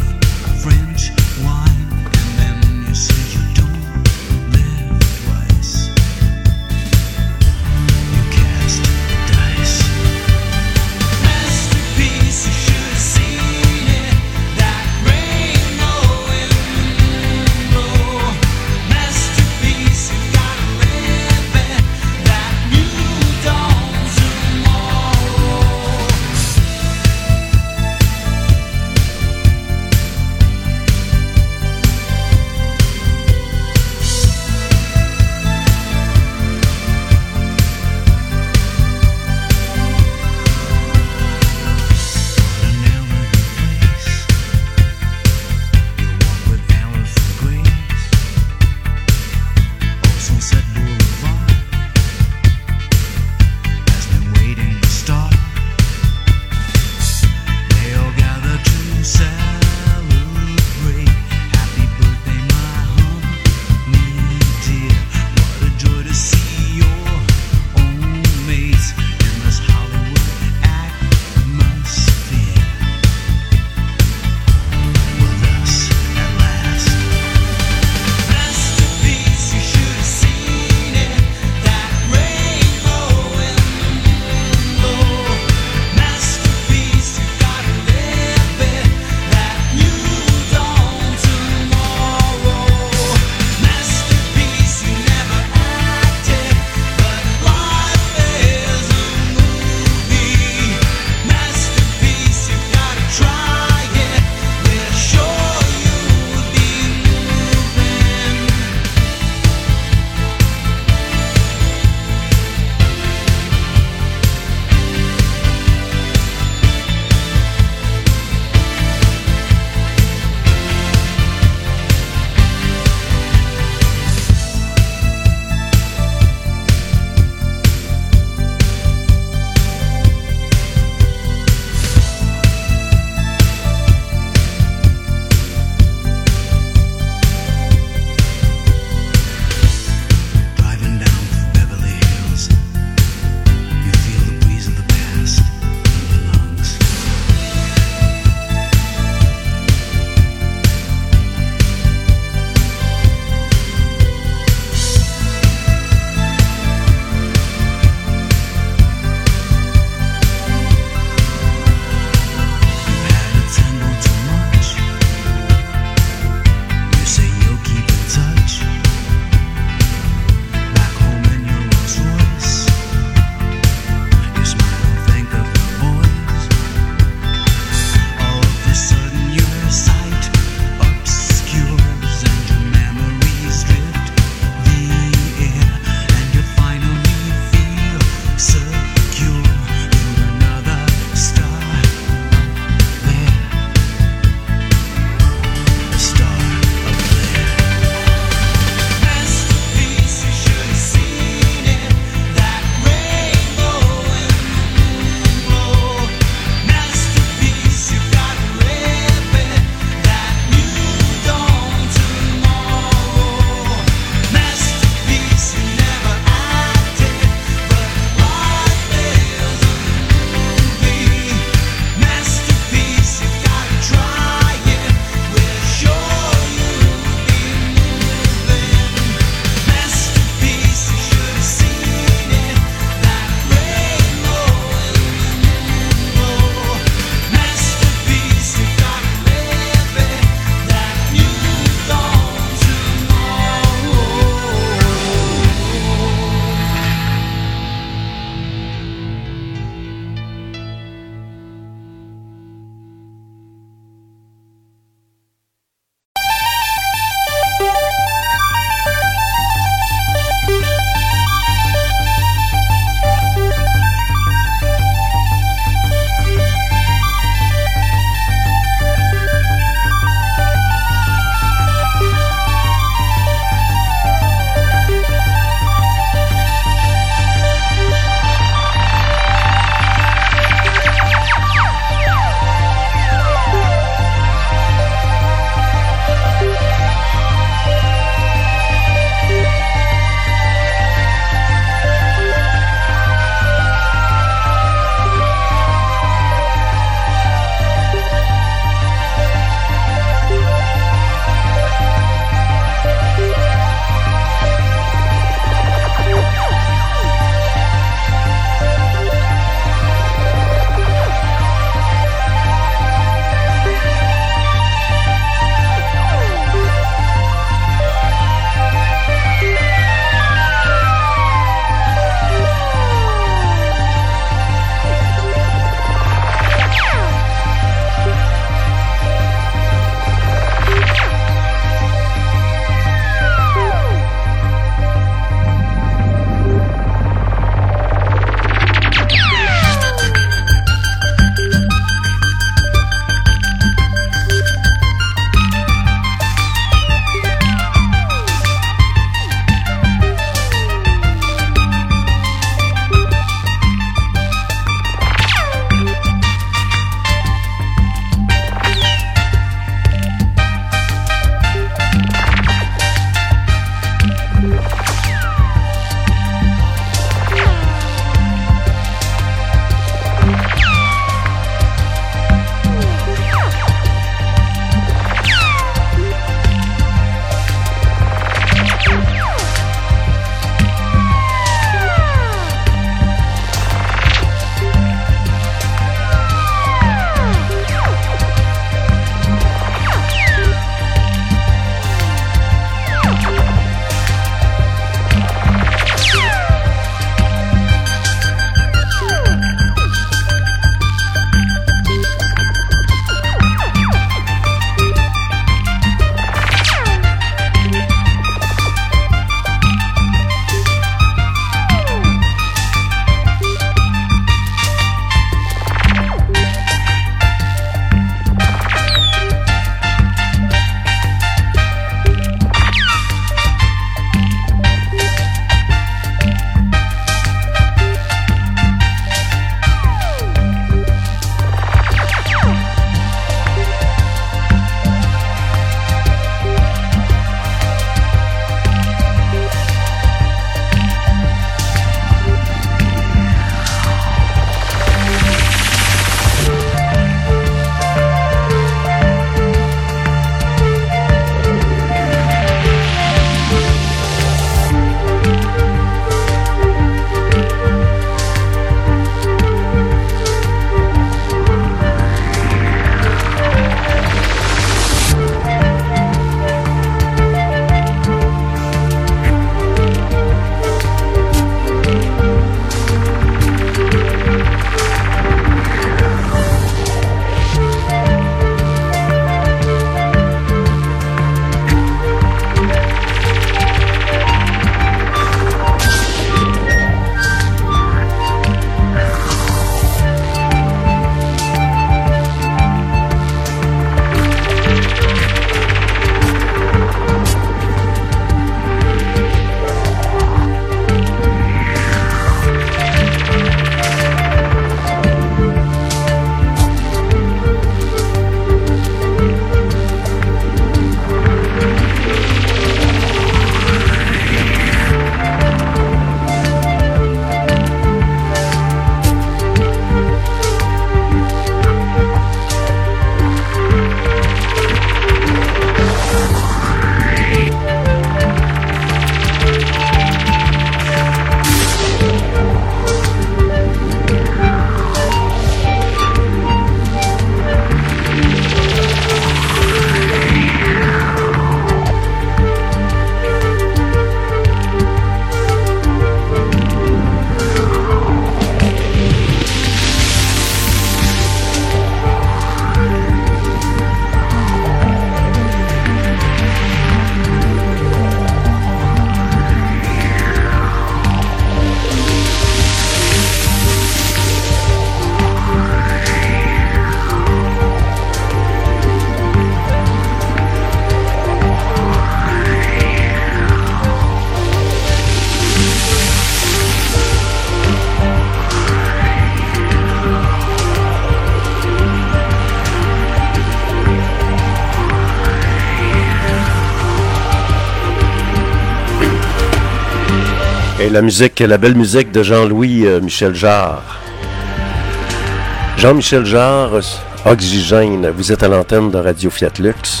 A: Et la belle musique de Jean-Louis Michel Jarre. Jean-Michel Jarre, Oxygène, vous êtes à l'antenne de Radio Fiat Lux.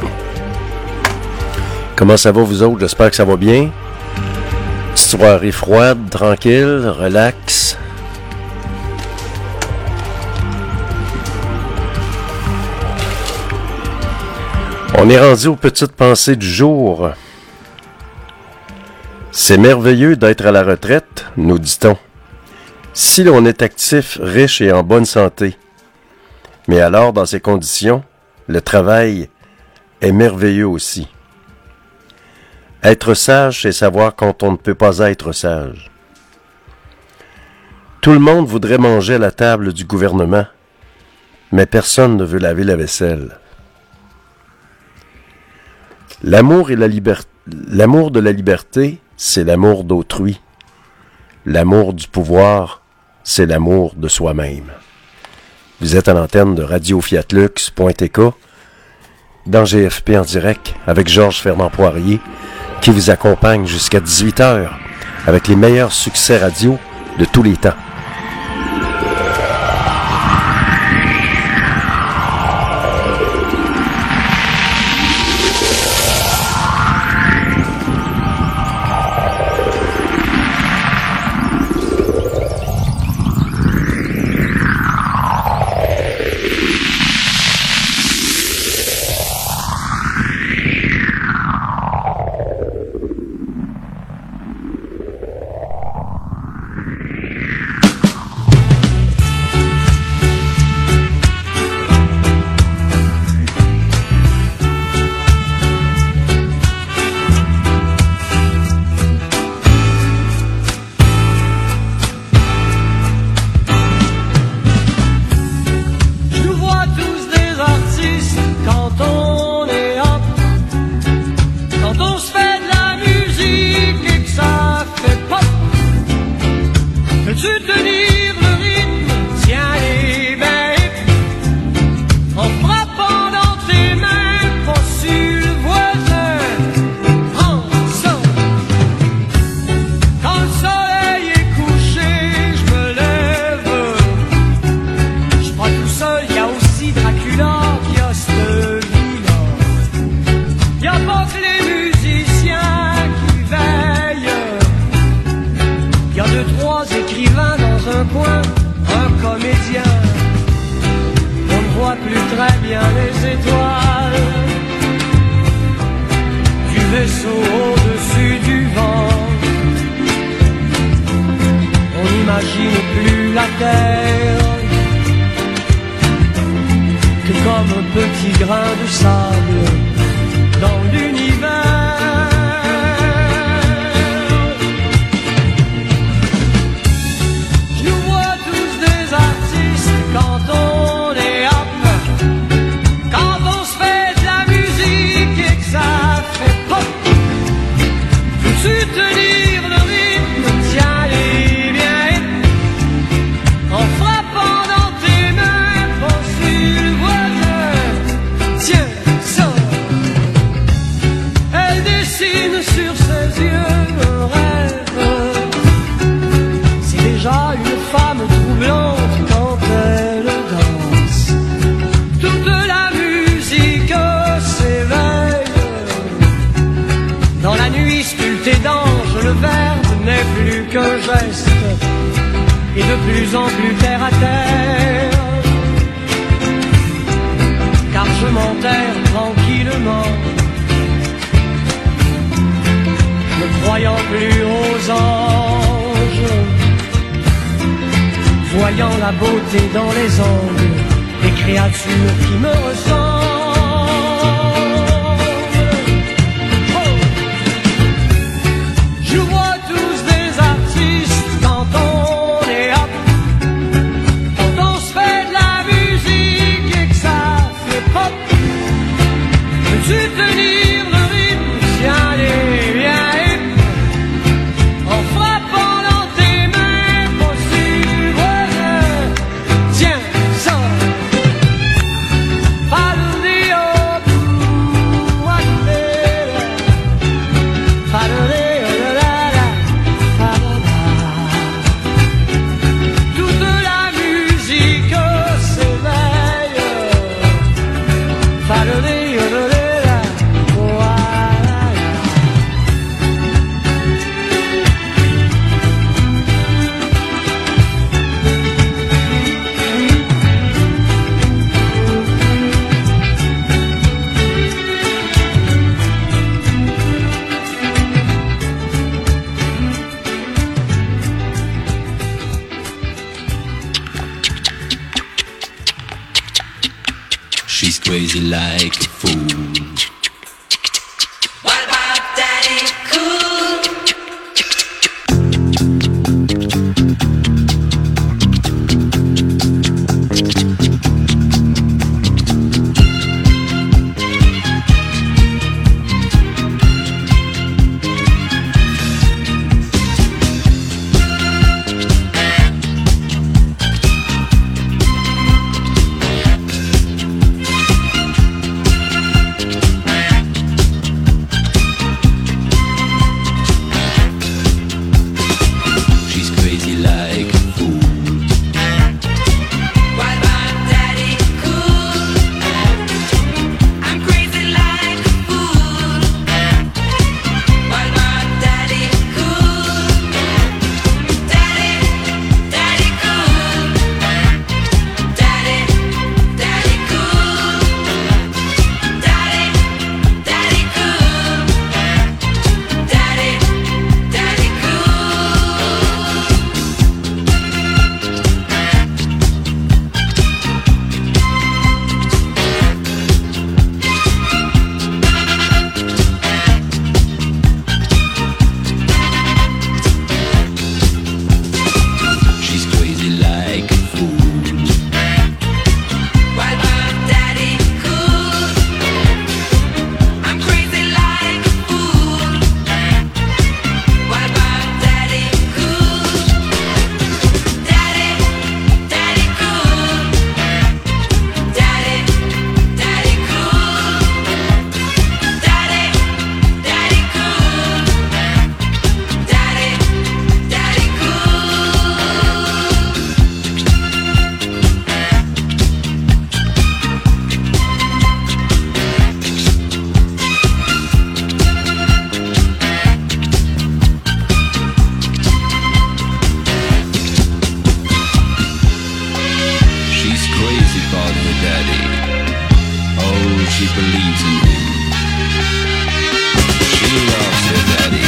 A: Comment ça va vous autres? J'espère que ça va bien. Petite soirée froide, tranquille, relax. On est rendu aux petites pensées du jour. C'est merveilleux d'être à la retraite, nous dit-on, si l'on est actif, riche et en bonne santé. Mais alors, dans ces conditions, le travail est merveilleux aussi. Être sage, c'est savoir quand on ne peut pas être sage. Tout le monde voudrait manger à la table du gouvernement, mais personne ne veut laver la vaisselle. L'amour de la liberté, c'est l'amour d'autrui. L'amour du pouvoir, c'est l'amour de soi-même. Vous êtes à l'antenne de Radio Fiat Lux.tk dans GFP en direct avec Georges Fernand Poirier qui vous accompagne jusqu'à 18h avec les meilleurs succès radio de tous les temps.
G: Pas de
B: crazy like a fool.
E: What about Daddy Cool?
B: She believes in him. She loves her daddy.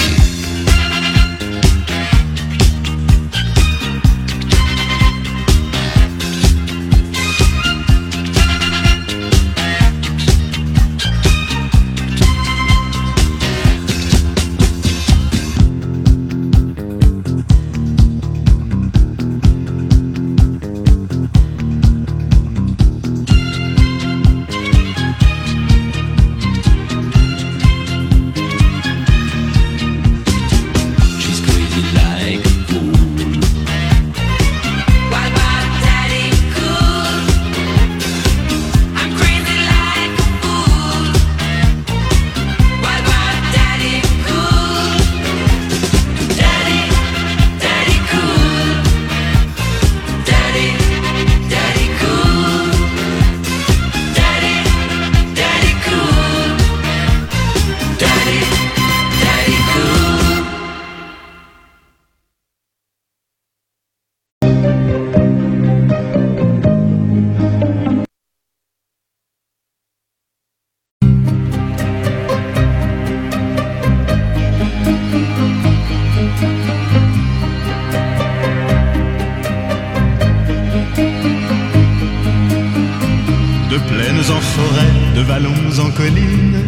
G: De plaines en forêt, de vallons en collines,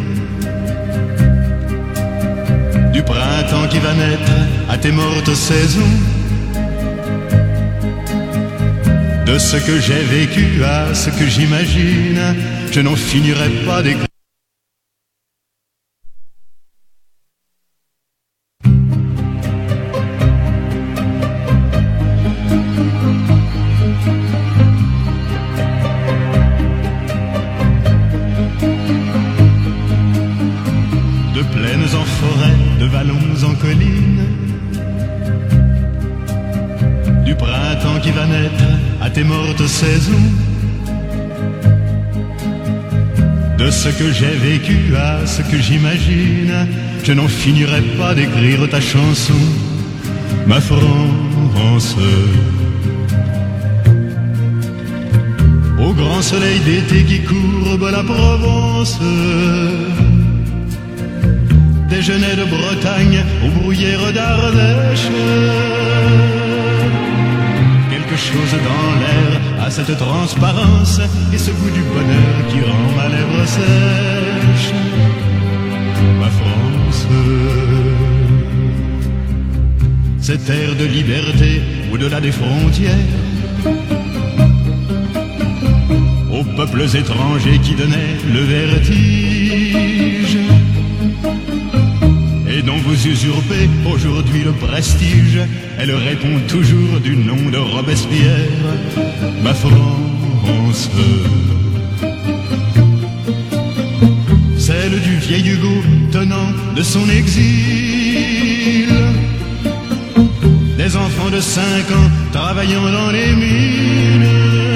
G: du printemps qui va naître à tes mortes saisons, de ce que j'ai vécu à ce que j'imagine, je n'en finirai pas d'écrire. De plaines en forêt, de vallons en collines, du printemps qui va naître à tes mortes saisons, de ce que j'ai vécu à ce que j'imagine, je n'en finirai pas d'écrire ta chanson, ma France. Au grand soleil d'été qui courbe la Provence, des genêts de Bretagne aux bruyères d'Ardèche, quelque chose dans l'air a cette transparence et ce goût du bonheur qui rend ma lèvre sèche. Ma France, cette air de liberté au-delà des frontières, aux peuples étrangers qui donnaient le vertige, et dont vous usurpez aujourd'hui le prestige. Elle répond toujours du nom de Robespierre, ma France. Celle du vieil Hugo tenant de son exil, des enfants de 5 ans travaillant dans les mines,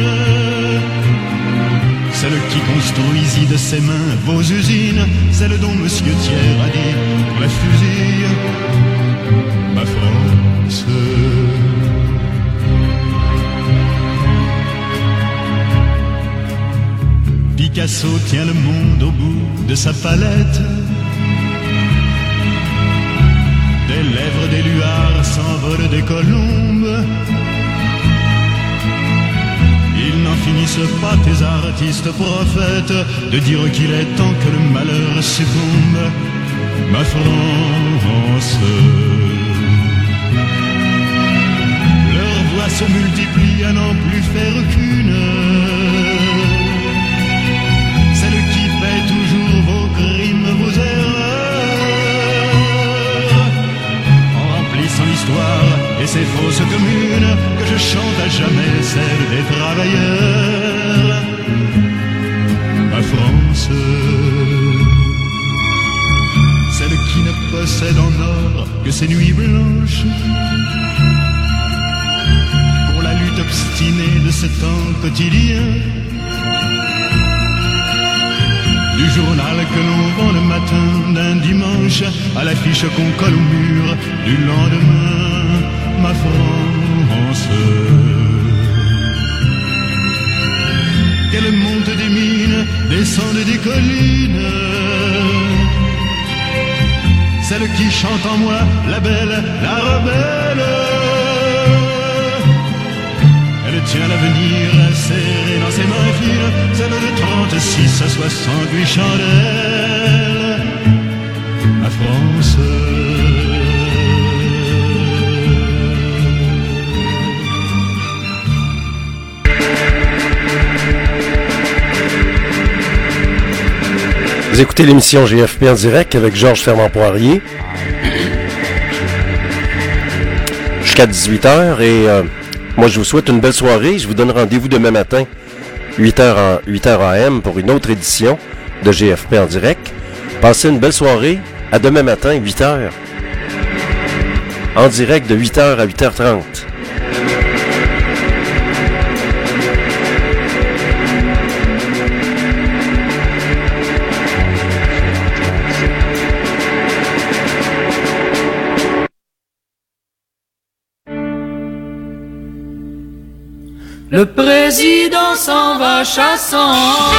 G: celle qui construisit de ses mains vos usines, celle dont Monsieur Thiers a dit pour la fusille, ma France. Picasso tient le monde au bout de sa palette, des lèvres des luards s'envolent des colombes. Ils n'en finissent pas, tes artistes prophètes, de dire qu'il est temps que le malheur succombe, ma France. Leurs voix se multiplient à n'en plus faire qu'une, celle qui paie toujours vos crimes, vos erreurs, en remplissant l'histoire et ces fausses communes que je chante à jamais, celle des travailleurs, ma France. Celle qui ne possède en or que ses nuits blanches, pour la lutte obstinée de ce temps quotidien, du journal que l'on vend le matin d'un dimanche à l'affiche qu'on colle au mur du lendemain, ma France. Qu'elle monte des mines, descende des collines, celle qui chante en moi, la belle, la rebelle. Elle tient l'avenir serré dans ses mains fines, celle de 36 à 68 chandelles, ma France.
A: Vous écoutez l'émission GFP en direct avec Georges Fernand-Poirier jusqu'à 18h et moi je vous souhaite une belle soirée. Je vous donne rendez-vous demain matin 8h AM pour une autre édition de GFP en direct. Passez une belle soirée. À demain matin 8h en direct de 8h à 8h30.
H: Le président s'en va chassant.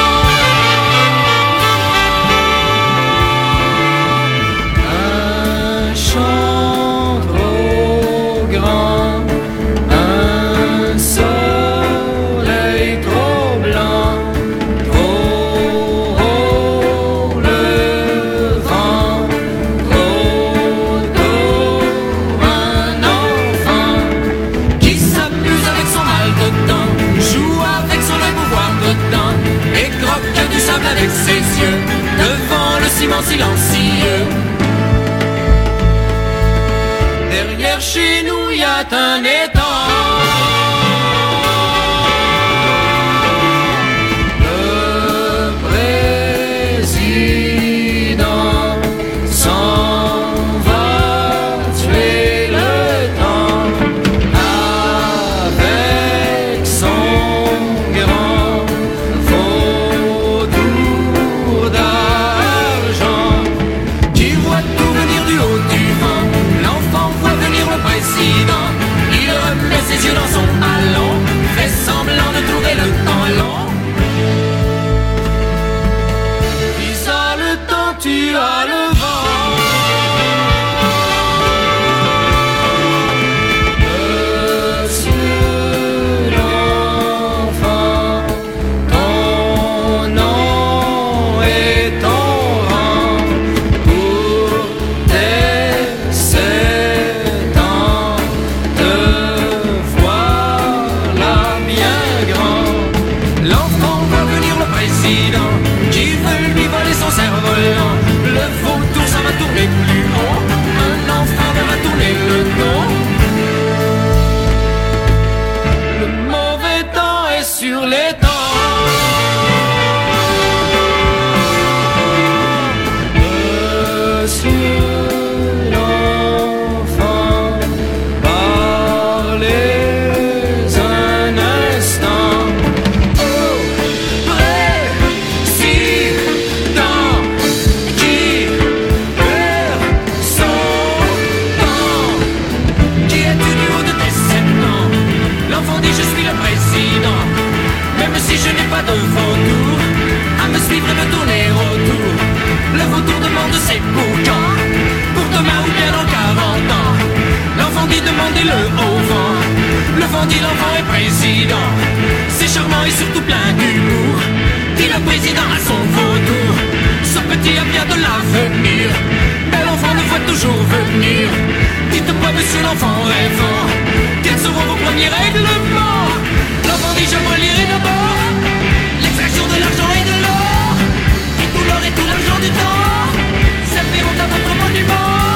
H: Un champ trop grand, un soleil trop blanc, trop haut le vent, trop tôt un enfant qui s'amuse avec son mal dedans, joue avec son pouvoir dedans et croque du sable avec ses yeux devant le ciment silencieux. Derrière chez nous y a un étang. Le président s'en va tuer le temps avec son grand vautour d'argent qui voit tout venir du haut du vent. L'enfant voit venir le président, il remet L'enfant dit l'enfant est président. C'est charmant et surtout plein d'humour. Dit le président à son vautour. Ce petit a bien de l'avenir. Mais l'enfant le voit toujours venir. Dites-moi monsieur l'enfant rêvant, quels seront vos premiers règlements? L'enfant dit je relirai d'abord l'extraction de l'argent et de l'or. Et tout l'or et tout l'argent du temps serviront à votre monument.